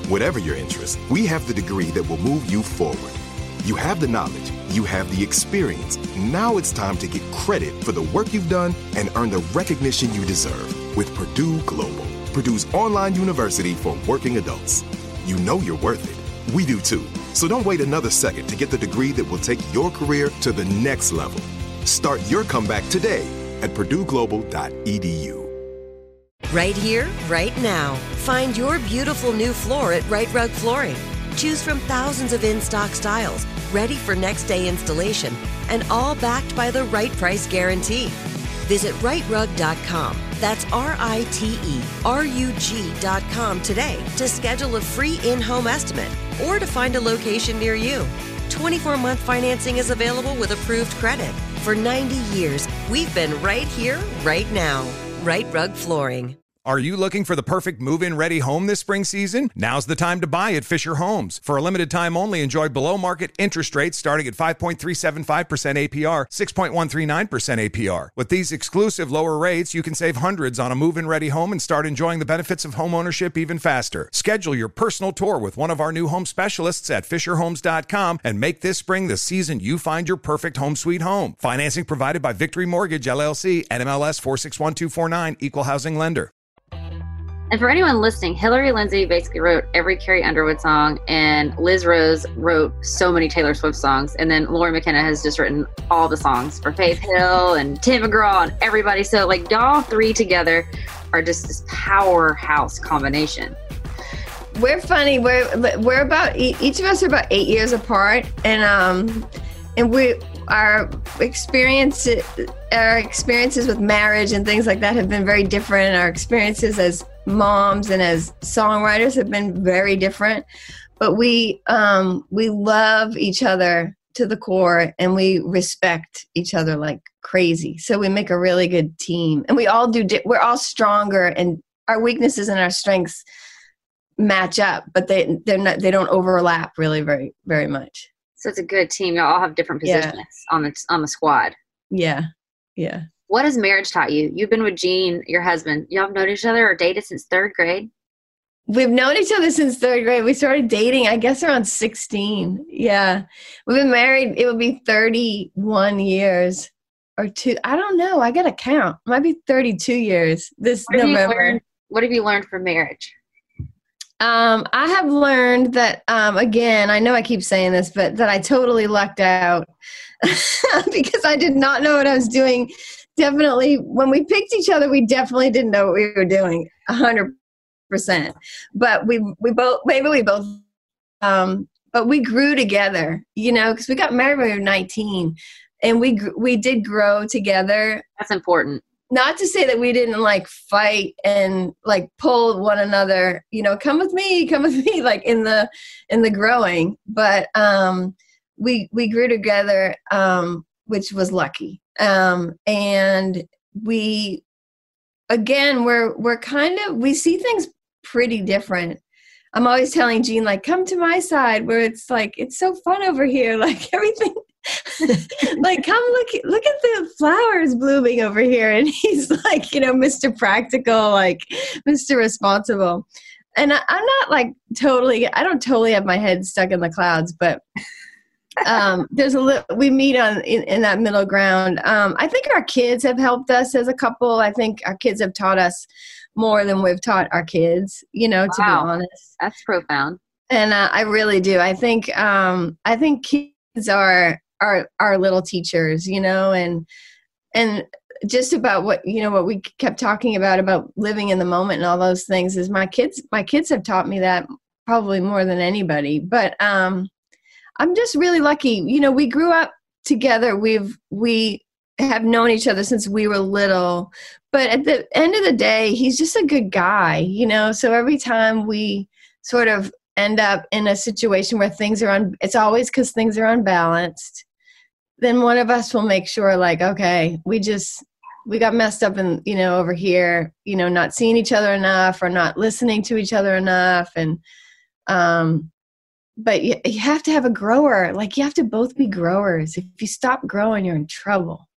Whatever your interest, we have the degree that will move you forward. You have the knowledge, you have the experience. Now it's time to get credit for the work you've done and earn the recognition you deserve with Purdue Global, Purdue's online university for working adults. You know you're worth it. We do too. So don't wait another second to get the degree that will take your career to the next level. Start your comeback today at purdue global dot e d u. Right here, right now. Find your beautiful new floor at Right Rug Flooring. Choose from thousands of in-stock styles, ready for next day installation, and all backed by the right price guarantee. Visit right rug dot com. That's R I T E R U G dot com today to schedule a free in-home estimate or to find a location near you. twenty-four month financing is available with approved credit. For ninety years, we've been right here, right now. Right Rug Flooring. Are you looking for the perfect move-in ready home this spring season? Now's the time to buy at Fisher Homes. For a limited time only, enjoy below-market interest rates starting at five point three seven five percent A P R, six point one three nine percent A P R. With these exclusive lower rates, you can save hundreds on a move-in ready home and start enjoying the benefits of home ownership even faster. Schedule your personal tour with one of our new home specialists at fisher homes dot com and make this spring the season you find your perfect home sweet home. Financing provided by Victory Mortgage, L L C, N M L S four six one two four nine, Equal Housing Lender. And for anyone listening, Hillary Lindsey basically wrote every Carrie Underwood song, and Liz Rose wrote so many Taylor Swift songs, and then Lori McKenna has just written all the songs for Faith Hill and Tim McGraw and everybody. So like y'all three together are just this powerhouse combination. We're funny. We're we're about each of us are about eight years apart, and um, and we our experience our experiences with marriage and things like that have been very different. Our experiences as moms and as songwriters have been very different, but we um, we love each other to the core, and we respect each other like crazy. So we make a really good team, and we all do. Di- we're all stronger, and our weaknesses and our strengths match up, but they they're not they don't overlap really very very much. So it's a good team. Y'all all have different positions yeah. on the on the squad. Yeah, yeah. What has marriage taught you? You've been with Gene, your husband. Y'all have known each other or dated since third grade? We've known each other since third grade. We started dating, I guess, around sixteen. Yeah. We've been married. It would be thirty-one years or two. I don't know. I got to count. It might be thirty-two years this what November. Learned, what have you learned from marriage? Um, I have learned that, um, again, I know I keep saying this, but that I totally lucked out because I did not know what I was doing. Definitely, when we picked each other, we definitely didn't know what we were doing, a hundred percent. But we we both maybe we both, um, but we grew together, you know, because we got married when we were nineteen, and we we did grow together. That's important. Not to say that we didn't like fight and like pull one another, you know, come with me, come with me, like in the in the growing. But um, we we grew together, um, which was lucky. Um, and we, again, we're, we're kind of, we see things pretty different. I'm always telling Gene, like, come to my side where it's like, it's so fun over here. Like everything, like, come look, look at the flowers blooming over here. And he's like, you know, Mister Practical, like Mister Responsible. And I, I'm not like totally, I don't totally have my head stuck in the clouds, but um there's a little we meet on in, in that middle ground. um I think our kids have helped us as a couple. I think our kids have taught us more than we've taught our kids, you know. Wow. To be honest, that's profound. And uh, I really do. I think um I think kids are are our little teachers, you know. and and just about what you know what we kept talking about about living in the moment and all those things is my kids my kids have taught me that probably more than anybody. But um I'm just really lucky. You know, we grew up together. We've, we have known each other since we were little, but at the end of the day, he's just a good guy, you know? So every time we sort of end up in a situation where things are un, it's always because things are unbalanced. Then one of us will make sure like, okay, we just, we got messed up in, you know, over here, you know, not seeing each other enough or not listening to each other enough. And, um, But you, you have to have a grower. Like, you have to both be growers. If you stop growing, you're in trouble.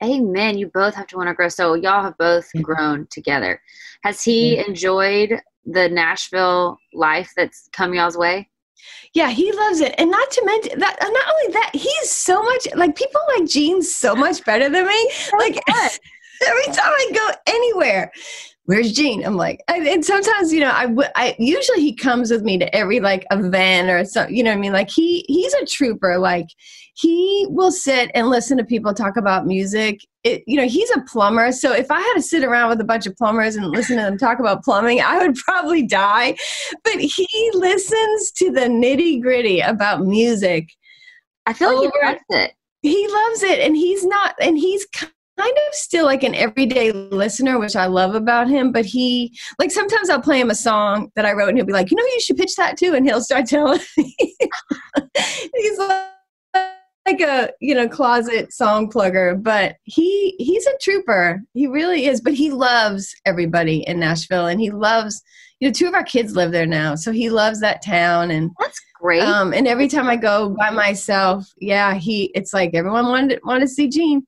Amen. You both have to want to grow. So y'all have both yeah. grown together. Has he yeah. enjoyed the Nashville life that's come y'all's way? Yeah, he loves it. And not to mention that, not only that, he's so much, like, people like Gene so much better than me. Like, every time I go anywhere, where's Gene? I'm like, I, and sometimes, you know, I, I, usually he comes with me to every, like, event or something, you know what I mean? Like, he, he's a trooper. Like, he will sit and listen to people talk about music. It, you know, he's a plumber. So if I had to sit around with a bunch of plumbers and listen to them talk about plumbing, I would probably die. But he listens to the nitty gritty about music. I feel like he loves it. He loves it. And he's not, and he's kind of still like an everyday listener, which I love about him. But he, like, sometimes I'll play him a song that I wrote and he'll be like, you know, you should pitch that too. And he'll start telling me. He's like, like a, you know, closet song plugger, but he he's a trooper. He really is. But he loves everybody in Nashville, and he loves, you know, two of our kids live there now, so he loves that town. And that's great. Um, and every time I go by myself, yeah, he it's like everyone wanted wanted to see Gene.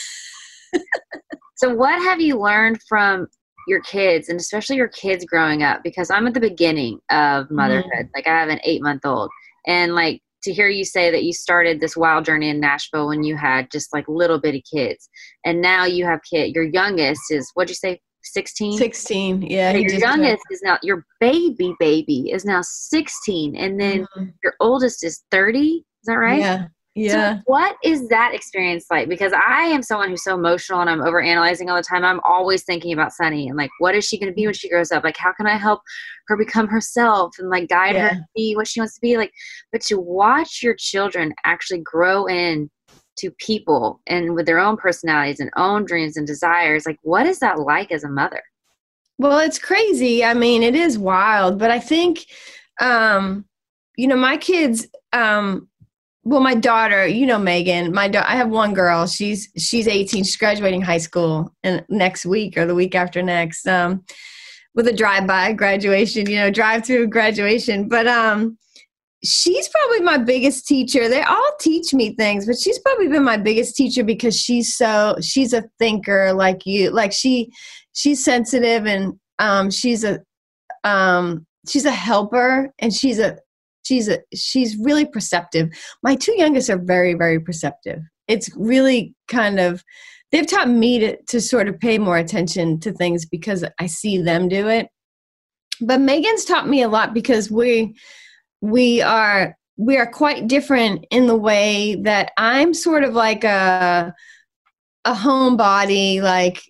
So what have you learned from your kids, and especially your kids growing up? Because I'm at the beginning of motherhood. Mm-hmm. Like, I have an eight month old, and like, to hear you say that you started this wild journey in Nashville when you had just like little bitty kids, and now you have kid. Your youngest is, what'd you say, sixteen? sixteen, yeah. So your youngest is now, your baby baby is now sixteen, and then mm-hmm. your oldest is thirty. Is that right? Yeah. Yeah. So what is that experience like? Because I am someone who's so emotional and I'm overanalyzing all the time. I'm always thinking about Sunny and like, what is she going to be when she grows up? Like, how can I help her become herself and like guide yeah. her to be what she wants to be? Like, but to watch your children actually grow in to people and with their own personalities and own dreams and desires, like, what is that like as a mother? Well, it's crazy. I mean, it is wild, but I think, um, you know, my kids, um, well, my daughter, you know, Megan, my da- I have one girl. She's she's eighteen. She's graduating high school and next week or the week after next, um, with a drive-by graduation, you know, drive-through graduation. But um, she's probably my biggest teacher. They all teach me things, but she's probably been my biggest teacher because she's so she's a thinker like you. Like she she's sensitive, and um, she's a um, she's a helper, and she's a She's a, she's really perceptive. My two youngest are very, very perceptive. It's really kind of, they've taught me to, to sort of pay more attention to things because I see them do it. But Megan's taught me a lot because we, we are, we are quite different in the way that I'm sort of like a, a homebody, like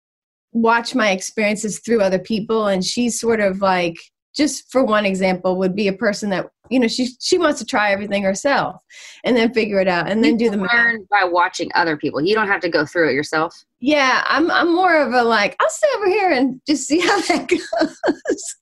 watch my experiences through other people. And she's sort of like, just for one example, would be a person that, you know, she she wants to try everything herself and then figure it out and then you do the math. Learn by watching other people. You don't have to go through it yourself. Yeah, I'm I'm more of a like, I'll stay over here and just see how that goes.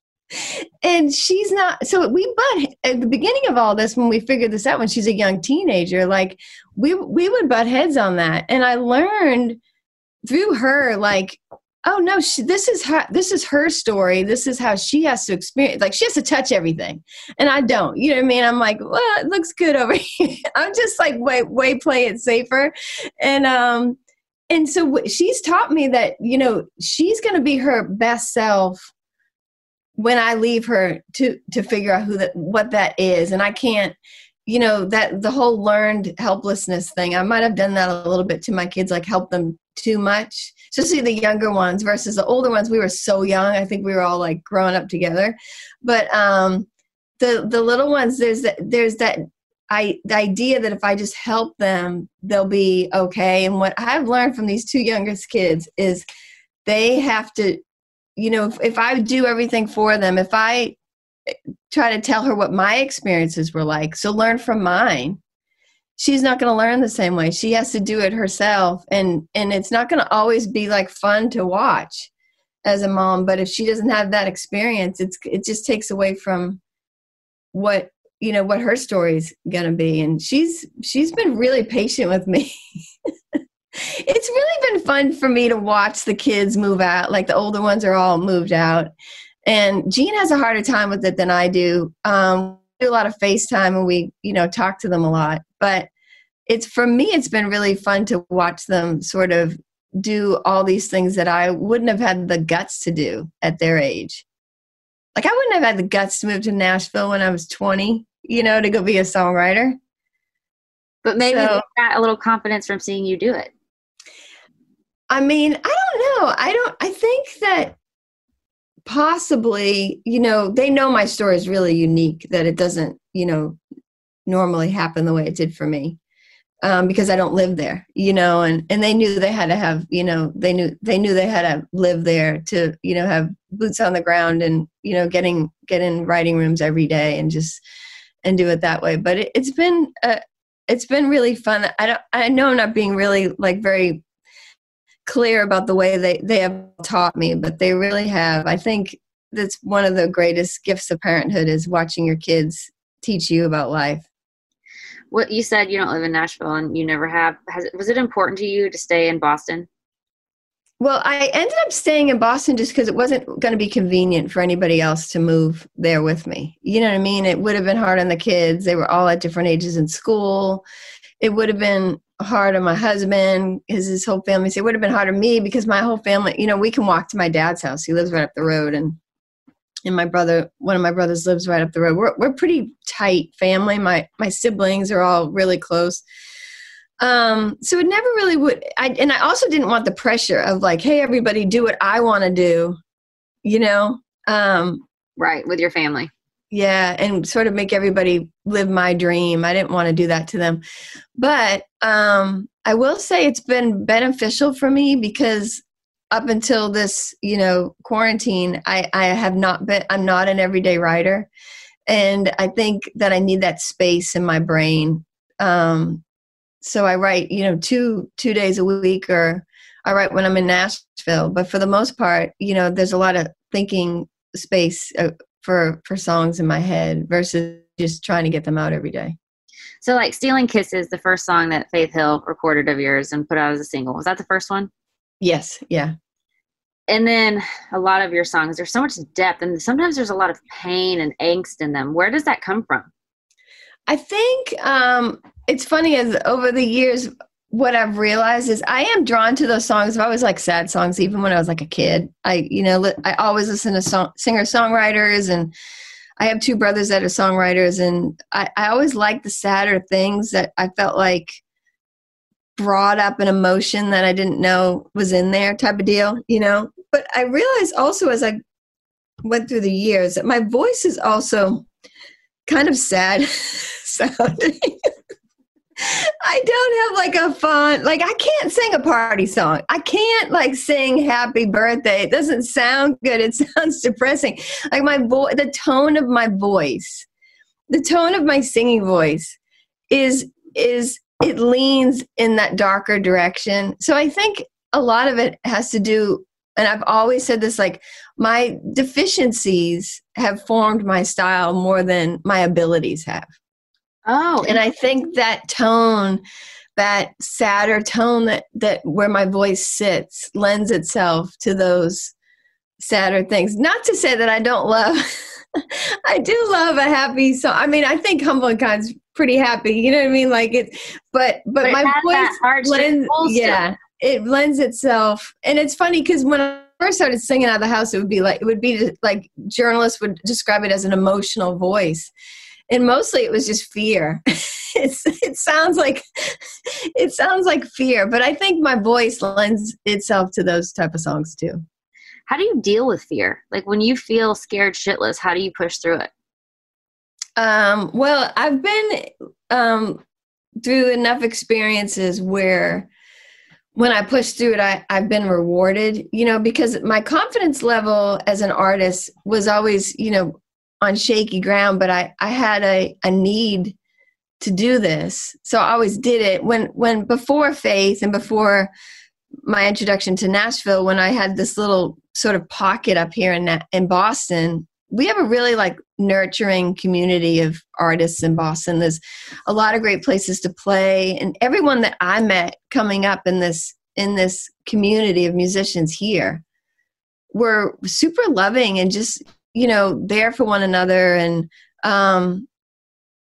And she's not, so we butt at the beginning of all this, when we figured this out, when she's a young teenager, like we we would butt heads on that. And I learned through her, like, oh no, she, this is her, this is her story. This is how she has to experience, like she has to touch everything. And I don't, you know what I mean? I'm like, well, it looks good over here. I'm just like, way, way play it safer. And, um, and so w- she's taught me that, you know, she's going to be her best self when I leave her to, to figure out who that, what that is. And I can't, you know, that the whole learned helplessness thing, I might've done that a little bit to my kids, like help them too much. Especially the younger ones versus the older ones. We were so young. I think we were all like growing up together. But um, the the little ones, there's that, there's that I, the idea that if I just help them, they'll be okay. And what I've learned from these two youngest kids is they have to, you know, if, if I do everything for them, if I try to tell her what my experiences were like, so learn from mine, she's not going to learn the same way. She has to do it herself. And, and it's not going to always be like fun to watch as a mom. But if she doesn't have that experience, it's, it just takes away from what, you know, what her story's going to be. And she's, she's been really patient with me. It's really been fun for me to watch the kids move out. Like the older ones are all moved out, and Jean has a harder time with it than I do. Um, do a lot of FaceTime and we, you know, talk to them a lot. But it's, for me, it's been really fun to watch them sort of do all these things that I wouldn't have had the guts to do at their age. Like, I wouldn't have had the guts to move to Nashville when I was twenty, you know, to go be a songwriter. But maybe So- they got a little confidence from seeing you do it. I mean, I don't know. I don't, I think that possibly, you know, they know my story is really unique, that it doesn't, you know, normally happen the way it did for me, um, because I don't live there, you know, and, and they knew they had to have, you know, they knew, they knew they had to live there to, you know, have boots on the ground and, you know, getting, get in writing rooms every day and just, and do it that way. But it, it's been, uh, it's been really fun. I don't, I know I'm not being really like very clear about the way they, they have taught me, but they really have. I think that's one of the greatest gifts of parenthood is watching your kids teach you about life. What you said, you don't live in Nashville and you never have. Has, was it important to you to stay in Boston? Well, I ended up staying in Boston just because it wasn't going to be convenient for anybody else to move there with me. You know what I mean? It would have been hard on the kids. They were all at different ages in school. It would have been hard on my husband, his, his whole family. So it would have been hard on me because my whole family, you know, we can walk to my dad's house. He lives right up the road. And and my brother, one of my brothers lives right up the road. We're we're a pretty tight family. My my siblings are all really close. Um, so it never really would. I and I also didn't want the pressure of like, hey, everybody, do what I want to do, you know? Um, Right, with your family. yeah, and sort of make everybody live my dream. I didn't want to do that to them. But um, I will say it's been beneficial for me because up until this, you know, quarantine, I, I have not been, I'm not an everyday writer. And I think that I need that space in my brain. Um, so I write, you know, two, two days a week, or I write when I'm in Nashville. But for the most part, you know, there's a lot of thinking space uh, for, for songs in my head versus just trying to get them out every day. So like Stealing Kisses, the first song that Faith Hill recorded of yours and put out as a single. Was that the first one? Yes. Yeah. And then a lot of your songs, there's so much depth and sometimes there's a lot of pain and angst in them. Where does that come from? I think um, it's funny as over the years, what I've realized is I am drawn to those songs. I've always liked sad songs, even when I was like a kid. I, you know, I always listen to song, singer-songwriters, and I have two brothers that are songwriters, and I, I always liked the sadder things that I felt like brought up an emotion that I didn't know was in there, type of deal, you know. But I realized also as I went through the years that my voice is also kind of sad sounding. I don't have like a fun, like I can't sing a party song. I can't like sing happy birthday. It doesn't sound good. It sounds depressing. Like my voice, the tone of my voice, the tone of my singing voice is, is it leans in that darker direction. So I think a lot of it has to do, and I've always said this, like my deficiencies have formed my style more than my abilities have. Oh, And I think that tone, that sadder tone that, that where my voice sits lends itself to those sadder things. Not to say that I don't love, I do love a happy song. I mean, I think Humble and Kind's pretty happy, you know what I mean? Like it, but, but, But it my has that voice heartstring lends, pull still. yeah, it lends itself. And it's funny because when I first started singing out of the house, it would be like, it would be like journalists would describe it as an emotional voice. And mostly it was just fear. it's, it sounds like it sounds like fear, but I think my voice lends itself to those type of songs too. How do you deal with fear? Like when you feel scared shitless, how do you push through it? Um, well, I've been um, through enough experiences where when I push through it, I, I've been rewarded, you know, because my confidence level as an artist was always, you know, on shaky ground, but I, I had a, a need to do this. So I always did it when, when before Faith and before my introduction to Nashville, when I had this little sort of pocket up here in, in Boston, we have a really like nurturing community of artists in Boston. There's a lot of great places to play, and everyone that I met coming up in this, in this community of musicians here were super loving and just, you know, there for one another. And, um,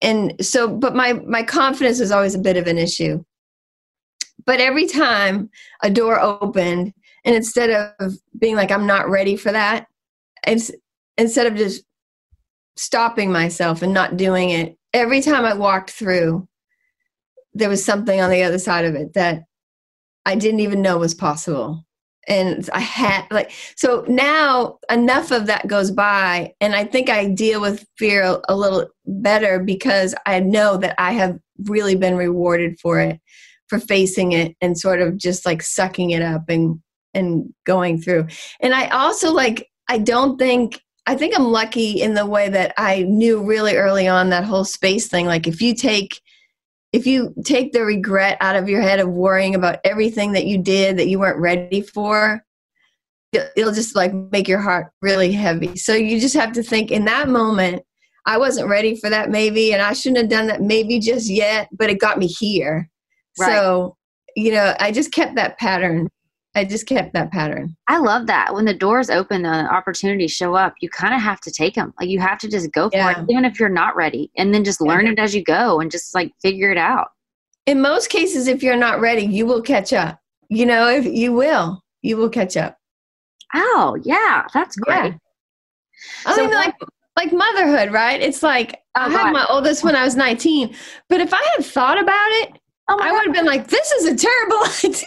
and so, but my, my confidence was always a bit of an issue. But every time a door opened, and instead of being like, I'm not ready for that, it's, instead of just stopping myself and not doing it, every time I walked through, there was something on the other side of it that I didn't even know was possible. And I had like, so now enough of that goes by, and I think I deal with fear a, a little better because I know that I have really been rewarded for it, for facing it and sort of just like sucking it up and, and going through. And I also like, I don't think, I think I'm lucky in the way that I knew really early on that whole space thing. Like if you take, if you take the regret out of your head of worrying about everything that you did that you weren't ready for, it'll just like make your heart really heavy. So you just have to think in that moment, I wasn't ready for that maybe, and I shouldn't have done that maybe just yet, but it got me here. Right. So, you know, I just kept that pattern. I just kept that pattern. I love that. When the doors open, the opportunities show up, you kind of have to take them. Like you have to just go for Yeah. it, even if you're not ready, and then just learn Yeah. it as you go and just like figure it out. In most cases, if you're not ready, you will catch up. You know, if you will, you will catch up. Oh, yeah. That's great. Yeah. I So mean, like, like motherhood, right? It's like, I Oh, had God. my oldest when I was nineteen, but if I had thought about it, Oh my I would have been like, this is a terrible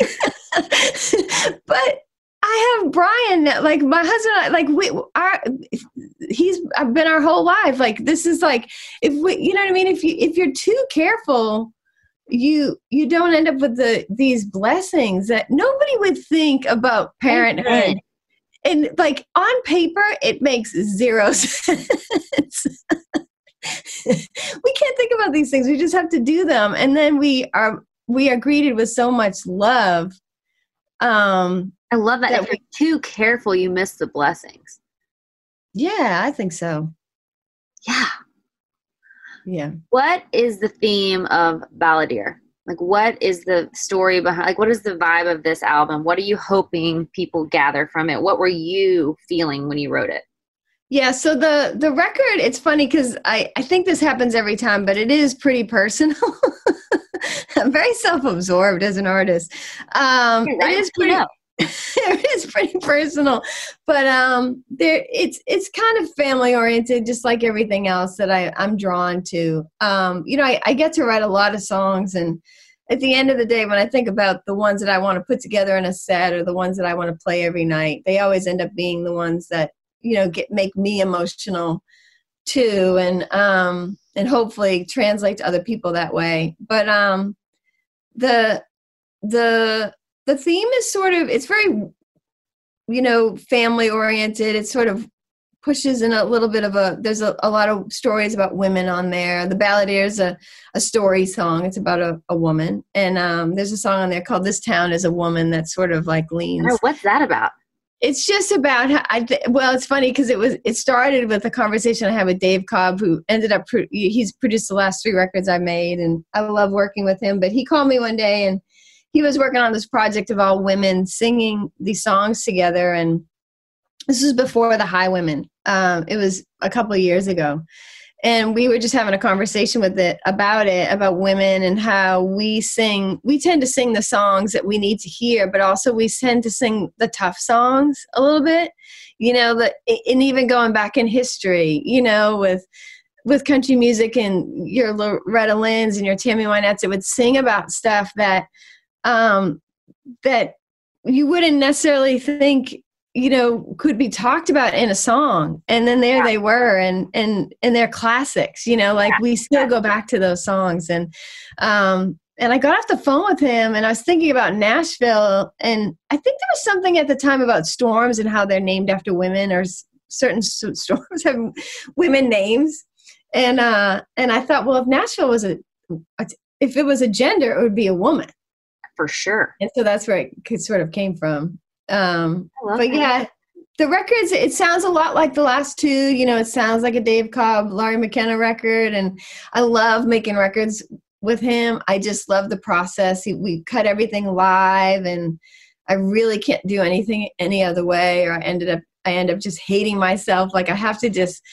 idea. But I have Brian, like my husband, and I, like we, our, he's I've been our whole life. Like this is like, if we, you know what I mean? If you, if you're too careful, you, you don't end up with the, these blessings that nobody would think about parenthood. And like on paper, it makes zero sense. We can't think about these things. We just have to do them. And then we are, we are greeted with so much love. Um, I love that. that If you're too careful, you miss the blessings. yeah, I think so. Yeah. Yeah. What is the theme of Balladeer? Like, what is the story behind, like, what is the vibe of this album? What are you hoping people gather from it? What were you feeling when you wrote it? Yeah, so the the record, it's funny because I, I think this happens every time, but it is pretty personal. I'm very self-absorbed as an artist. Um, Right? It is pretty You know. it is pretty personal, but um, there it's it's kind of family oriented, just like everything else that I, I'm drawn to. Um, you know, I, I get to write a lot of songs, and at the end of the day, when I think about the ones that I want to put together in a set or the ones that I want to play every night, they always end up being the ones that, you know, get make me emotional too, and um and hopefully translate to other people that way. But um the the the theme is sort of, it's very, you know, family oriented. It sort of pushes in a little bit of a, there's a, a lot of stories about women on there. The Balladeer is a, a story song. It's about a, a woman. And um there's a song on there called This Town Is a Woman that sort of like leans. Oh, what's that about? It's just about how I th- well, it's funny because it was it started with a conversation I had with Dave Cobb, who ended up pro- he's produced the last three records I made, and I love working with him. But he called me one day, and he was working on this project of all women singing these songs together, and this was before the Highwomen. Um, it was a couple of years ago. And we were just having a conversation with it about it, about women and how we sing. We tend to sing the songs that we need to hear, but also we tend to sing the tough songs a little bit, you know, that, and even going back in history, you know, with, with country music and your Loretta Lynn's and your Tammy Wynette's, it would sing about stuff that, um, that you wouldn't necessarily think, you know, could be talked about in a song. And then there yeah. they were, and, and, and they're classics, you know, like yeah. we still go back to those songs. And, um, and I got off the phone with him, and I was thinking about Nashville, and I think there was something at the time about storms and how they're named after women, or s- certain s- storms have women names. And, uh, and I thought, well, if Nashville was a, if it was a gender, it would be a woman. For sure. And so that's where it sort of came from. Um, but that. yeah, the records, it sounds a lot like the last two, you know, it sounds like a Dave Cobb, Laurie McKenna record. And I love making records with him. I just love the process. He, we cut everything live, and I really can't do anything any other way. Or I ended up, I end up just hating myself. Like I have to just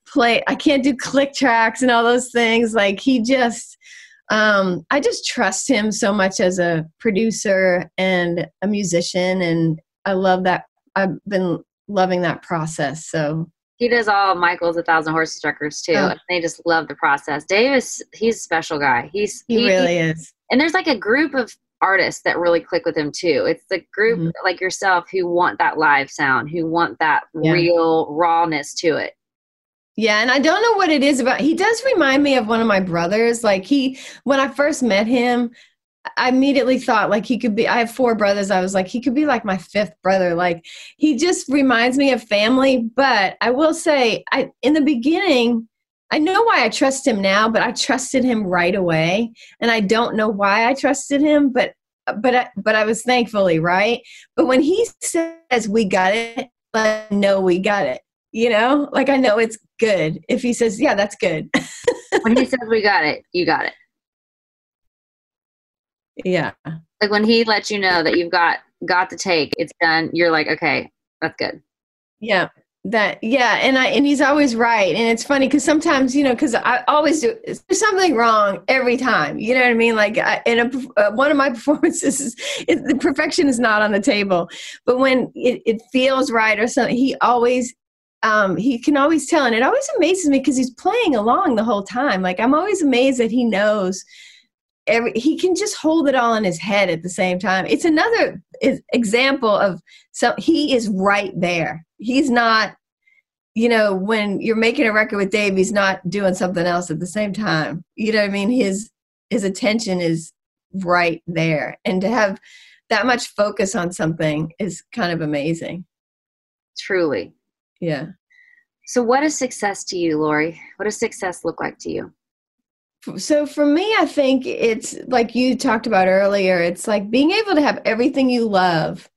play, I can't do click tracks and all those things. Like he just, um, I just trust him so much as a producer and a musician. And I love that. I've been loving that process. So he does all Michael's A Thousand Horses records too. Oh. And they just love the process. Dave is, he's a special guy. He's, he, he really is. And there's like a group of artists that really click with him too. It's the group mm-hmm. like yourself who want that live sound, who want that yeah. real rawness to it. Yeah, and I don't know what it is about. He does remind me of one of my brothers. Like he, when I first met him, I immediately thought like he could be, I have four brothers. I was like, he could be like my fifth brother. Like he just reminds me of family. But I will say, I in the beginning, I know why I trust him now, but I trusted him right away. And I don't know why I trusted him, but but I, but I was thankfully right. But when he says we got it, I know we got it. You know, like I know it's good. If he says, yeah, that's good. When he says we got it, you got it. Yeah. Like when he lets you know that you've got got the take, it's done. You're like, okay, that's good. Yeah. That, yeah. And I, and he's always right. And it's funny because sometimes, you know, because I always do, there's something wrong every time. You know what I mean? Like I, in a, uh, one of my performances, is, it, the perfection is not on the table. But when it, it feels right or something, he always, um, he can always tell. And it always amazes me because he's playing along the whole time. Like I'm always amazed that he knows every, he can just hold it all in his head at the same time. It's another example of, so he is right there. He's not, you know, when you're making a record with Dave, he's not doing something else at the same time. You know what I mean? His, his attention is right there. And to have that much focus on something is kind of amazing. Truly. Yeah. So what is success to you, Lori? What does success look like to you? So for me, I think it's like you talked about earlier. It's like being able to have everything you love.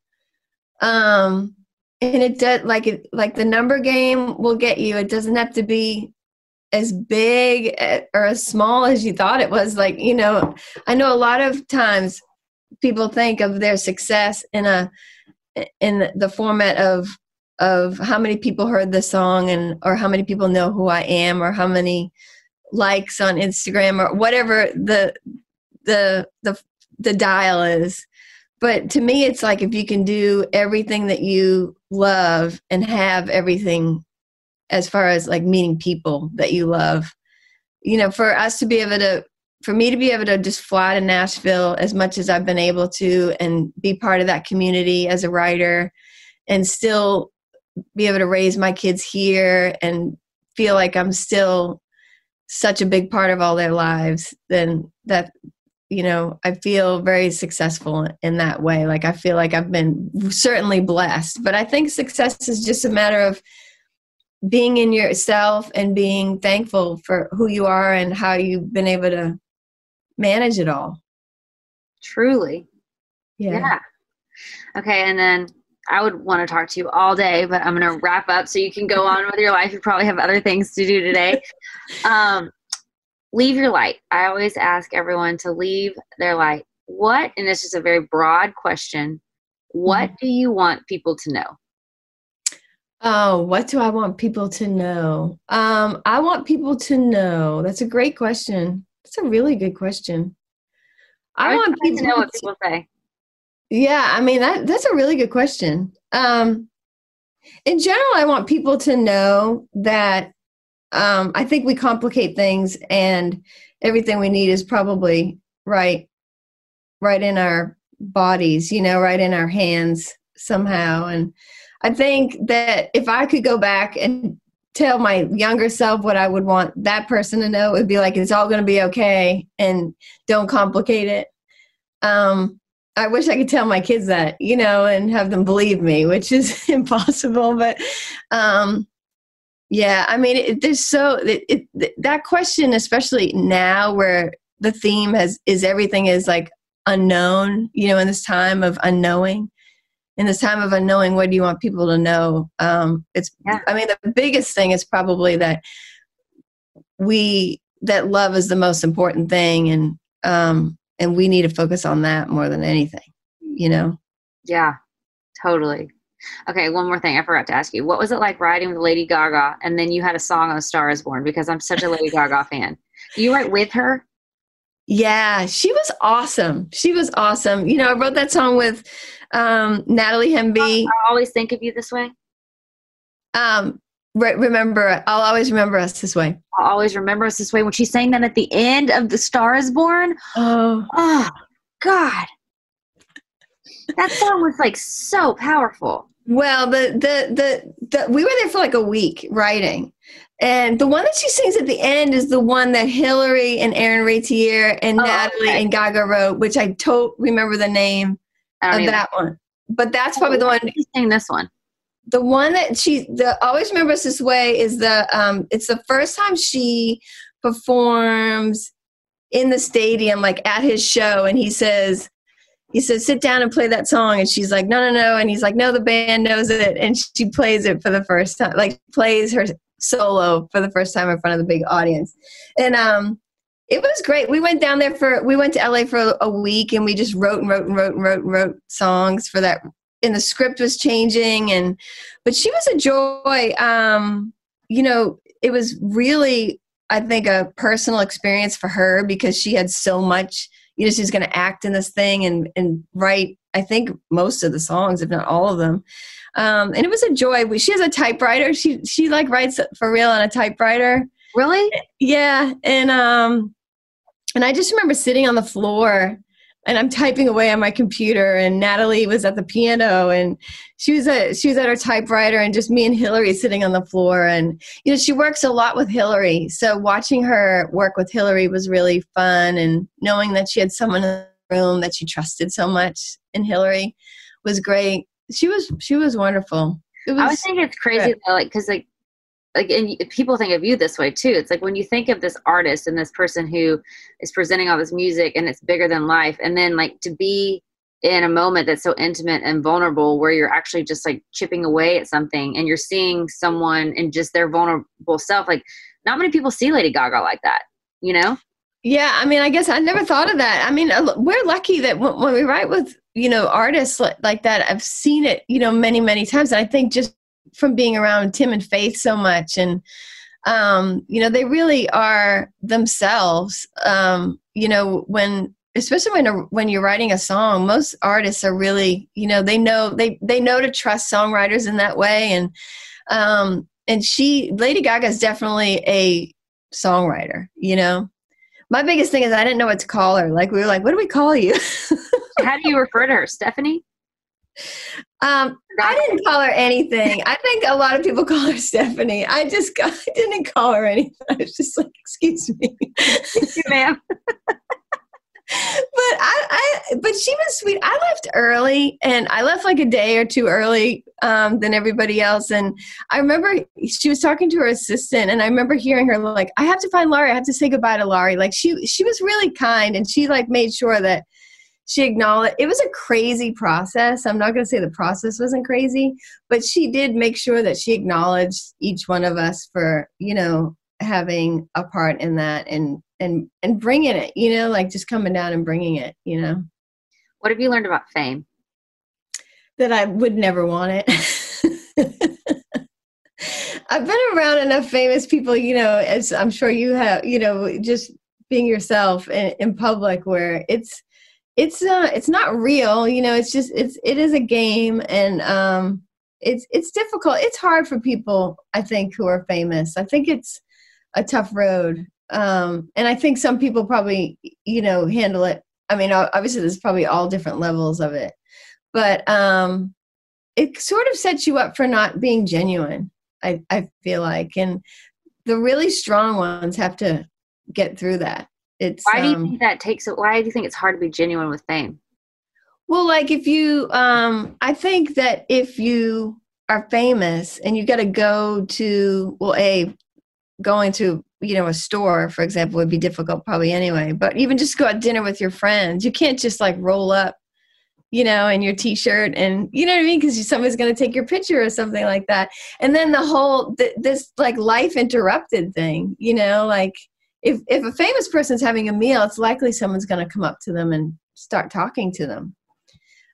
Um, and it does like it, like the number game will get you. It doesn't have to be as big or as small as you thought it was. Like, you know, I know a lot of times people think of their success in a, in the format of, of how many people heard the song and, or how many people know who I am or how many likes on Instagram or whatever the, the, the, the dial is. But to me, it's like if you can do everything that you love and have everything as far as like meeting people that you love, you know, for us to be able to, for me to be able to just fly to Nashville as much as I've been able to and be part of that community as a writer and still be able to raise my kids here and feel like I'm still such a big part of all their lives, then that, you know, I feel very successful in that way. Like I feel like I've been certainly blessed, but I think success is just a matter of being in yourself and being thankful for who you are and how you've been able to manage it all. Truly. Yeah. Yeah. Okay. And then I would want to talk to you all day, but I'm going to wrap up so you can go on with your life. You probably have other things to do today. Um, leave your light. I always ask everyone to leave their light. What, and this is a very broad question, what mm-hmm. do you want people to know? Oh, what do I want people to know? Um, I want people to know. That's a great question. That's a really good question. I, I want people to know what people say. Yeah, I mean, that that's a really good question. Um, in general, I want people to know that um, I think we complicate things and everything we need is probably right, right in our bodies, you know, right in our hands somehow. And I think that if I could go back and tell my younger self what I would want that person to know, it would be like, it's all going to be okay and don't complicate it. Um, I wish I could tell my kids that, you know, and have them believe me, which is impossible. But, um, yeah, I mean, it, there's so it, it, that question, especially now where the theme has is everything is like unknown, you know, in this time of unknowing, in this time of unknowing, what do you want people to know? Um, it's, yeah. I mean, the biggest thing is probably that we, that love is the most important thing. And, um, And we need to focus on that more than anything, you know? Yeah, totally. Okay, one more thing I forgot to ask you. What was it like riding with Lady Gaga and then you had a song on A Star Is Born? Because I'm such a Lady Gaga fan. Do you write with her? Yeah, she was awesome. She was awesome. You know, I wrote that song with um, Natalie Hemby. I always think of you this way. Um, re- remember, I'll always remember us this way. I'll always remember us this way. When she sang that at the end of The Star Is Born. Oh, oh God. That song was like so powerful. Well, the, the, the, the, we were there for like a week writing. And the one that she sings at the end is the one that Hillary and Aaron Ratier and oh, Natalie okay. and Gaga wrote, which I don't remember the name of that one. But that's probably the one. She's saying this one. The one that she the always remember us this way is the um it's the first time she performs in the stadium, like at his show, and he says he says sit down and play that song, and she's like no no no, and he's like no, the band knows it, and she plays it for the first time, like plays her solo for the first time in front of the big audience. And um it was great. We went down there for we went to L A for a week, and we just wrote and wrote and wrote and wrote and wrote songs for that. And the script was changing, and but she was a joy. Um, you know, it was really, I think, a personal experience for her because she had so much. You know, she's going to act in this thing and and write. I think most of the songs, if not all of them. Um, and it was a joy. She has a typewriter. She she like writes for real on a typewriter. Really? Yeah. And um, and I just remember sitting on the floor. And I'm typing away on my computer, and Natalie was at the piano, and she was at she was at her typewriter, and just me and Hillary sitting on the floor. And you know, she works a lot with Hillary, so watching her work with Hillary was really fun. And knowing that she had someone in the room that she trusted so much in Hillary was great. She was she was wonderful. It was, I would think it's crazy though, like because like. Like, and people think of you this way too. It's like when you think of this artist and this person who is presenting all this music and it's bigger than life, and then like to be in a moment that's so intimate and vulnerable where you're actually just like chipping away at something and you're seeing someone in just their vulnerable self. Like not many people see Lady Gaga like that, you know? Yeah. I mean, I guess I never thought of that. I mean, we're lucky that when, when we write with, you know, artists like, like that, I've seen it, you know, many, many times. And I think just from being around Tim and Faith so much, and um, you know, they really are themselves. Um, you know, when especially when when you're writing a song, most artists are really, you know, they know they they know to trust songwriters in that way. And um, and she, Lady Gaga, is definitely a songwriter. You know, my biggest thing is I didn't know what to call her. Like we were like, what do we call you? How do you refer to her, Stephanie? Um, I didn't call her anything. I think a lot of people call her Stephanie. I just I didn't call her anything. I was just like, excuse me. Excuse you, ma'am. But I, I, but she was sweet. I left early, and I left like a day or two early um, than everybody else. And I remember she was talking to her assistant, and I remember hearing her like, I have to find Laurie. I have to say goodbye to Laurie. Like she, she was really kind, and she like made sure that she acknowledged. It was a crazy process. I'm not going to say the process wasn't crazy, but she did make sure that she acknowledged each one of us for, you know, having a part in that and, and, and bringing it, you know, like just coming down and bringing it, you know. What have you learned about fame? That I would never want it. I've been around enough famous people, you know, as I'm sure you have, you know, just being yourself in, in public where it's, It's uh, it's not real, you know. It's just it's it is a game, and um, it's it's difficult. It's hard for people, I think, who are famous. I think it's a tough road, um, and I think some people probably, you know, handle it. I mean, obviously, there's probably all different levels of it, but um, it sort of sets you up for not being genuine. I I feel like, and the really strong ones have to get through that. It's, why do you um, think that takes it? Why do you think it's hard to be genuine with fame? Well, like if you, um, I think that if you are famous and you got to go to, well, a going to, you know, a store, for example, would be difficult probably anyway. But even just go out dinner with your friends, you can't just like roll up, you know, in your T-shirt and, you know what I mean? Because somebody's going to take your picture or something like that. And then the whole, th- this like life interrupted thing, you know, like, If if a famous person's having a meal, it's likely someone's going to come up to them and start talking to them.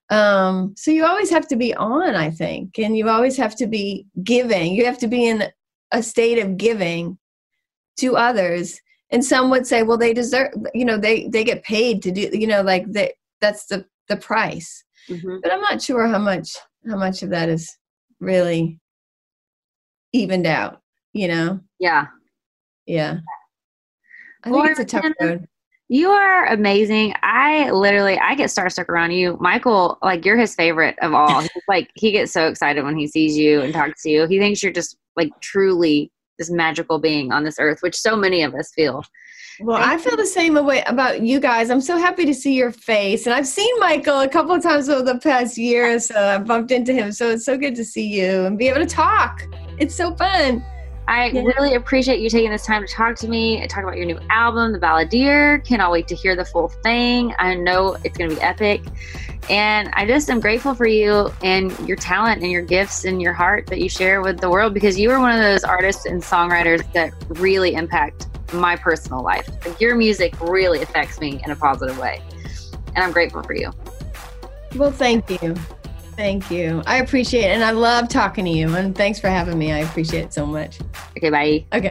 Um, so you always have to be on, I think, and you always have to be giving. You have to be in a state of giving to others. And some would say, well, they deserve, you know, they, they get paid to do, you know, like they, that's the, the price. Mm-hmm. But I'm not sure how much, how much of that is really evened out, you know? Yeah. Yeah. I think it's a tough road. You are amazing. I literally, I get starstruck around you. Michael, like, you're his favorite of all. He's like, he gets so excited when he sees you and talks to you. He thinks you're just like truly this magical being on this earth, which so many of us feel. Well, I feel the same way about you guys. I'm so happy to see your face. And I've seen Michael a couple of times over the past year or so. I've bumped into him. So it's so good to see you and be able to talk. It's so fun. I yeah. really appreciate you taking this time to talk to me and talk about your new album, The Balladeer. Cannot wait to hear the full thing. I know it's going to be epic. And I just am grateful for you and your talent and your gifts and your heart that you share with the world, because you are one of those artists and songwriters that really impact my personal life. Like, your music really affects me in a positive way. And I'm grateful for you. Well, thank you. Thank you. I appreciate it. And I love talking to you. And thanks for having me. I appreciate it so much. Okay, bye. Okay.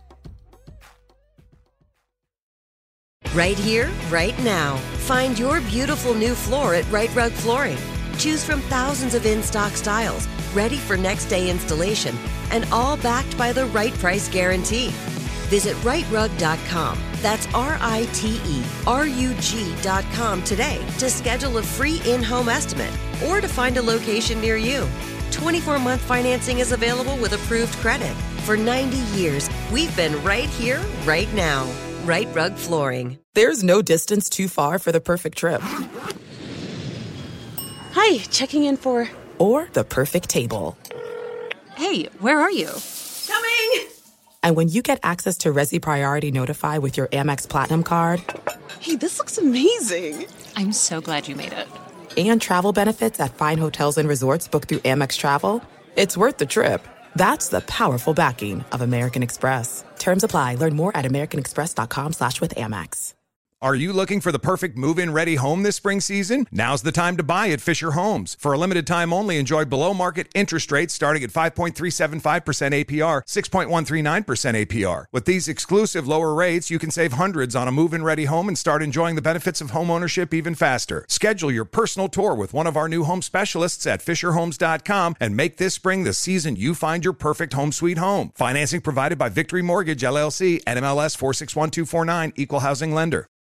Right here, right now. Find your beautiful new floor at Right Rug Flooring. Choose from thousands of in-stock styles, ready for next day installation, and all backed by the right price guarantee. Visit right rug dot com. That's R I T E R U G dot com today to schedule a free in-home estimate or to find a location near you. twenty-four month financing is available with approved credit. For ninety years, we've been right here, right now. Right Rug Flooring. There's no distance too far for the perfect trip. Hi, checking in for... Or the perfect table. Hey, where are you? Coming! And when you get access to Resi Priority Notify with your Amex Platinum card... Hey, this looks amazing. I'm so glad you made it. And travel benefits at fine hotels and resorts booked through Amex Travel, it's worth the trip. That's the powerful backing of American Express. Terms apply. Learn more at americanexpress.com slash with Amex. Are you looking for the perfect move-in ready home this spring season? Now's the time to buy at Fisher Homes. For a limited time only, enjoy below-market interest rates starting at five point three seven five percent A P R, six point one three nine percent A P R. With these exclusive lower rates, you can save hundreds on a move-in ready home and start enjoying the benefits of home ownership even faster. Schedule your personal tour with one of our new home specialists at fisher homes dot com and make this spring the season you find your perfect home sweet home. Financing provided by Victory Mortgage, L L C, N M L S four six one two four nine, Equal Housing Lender.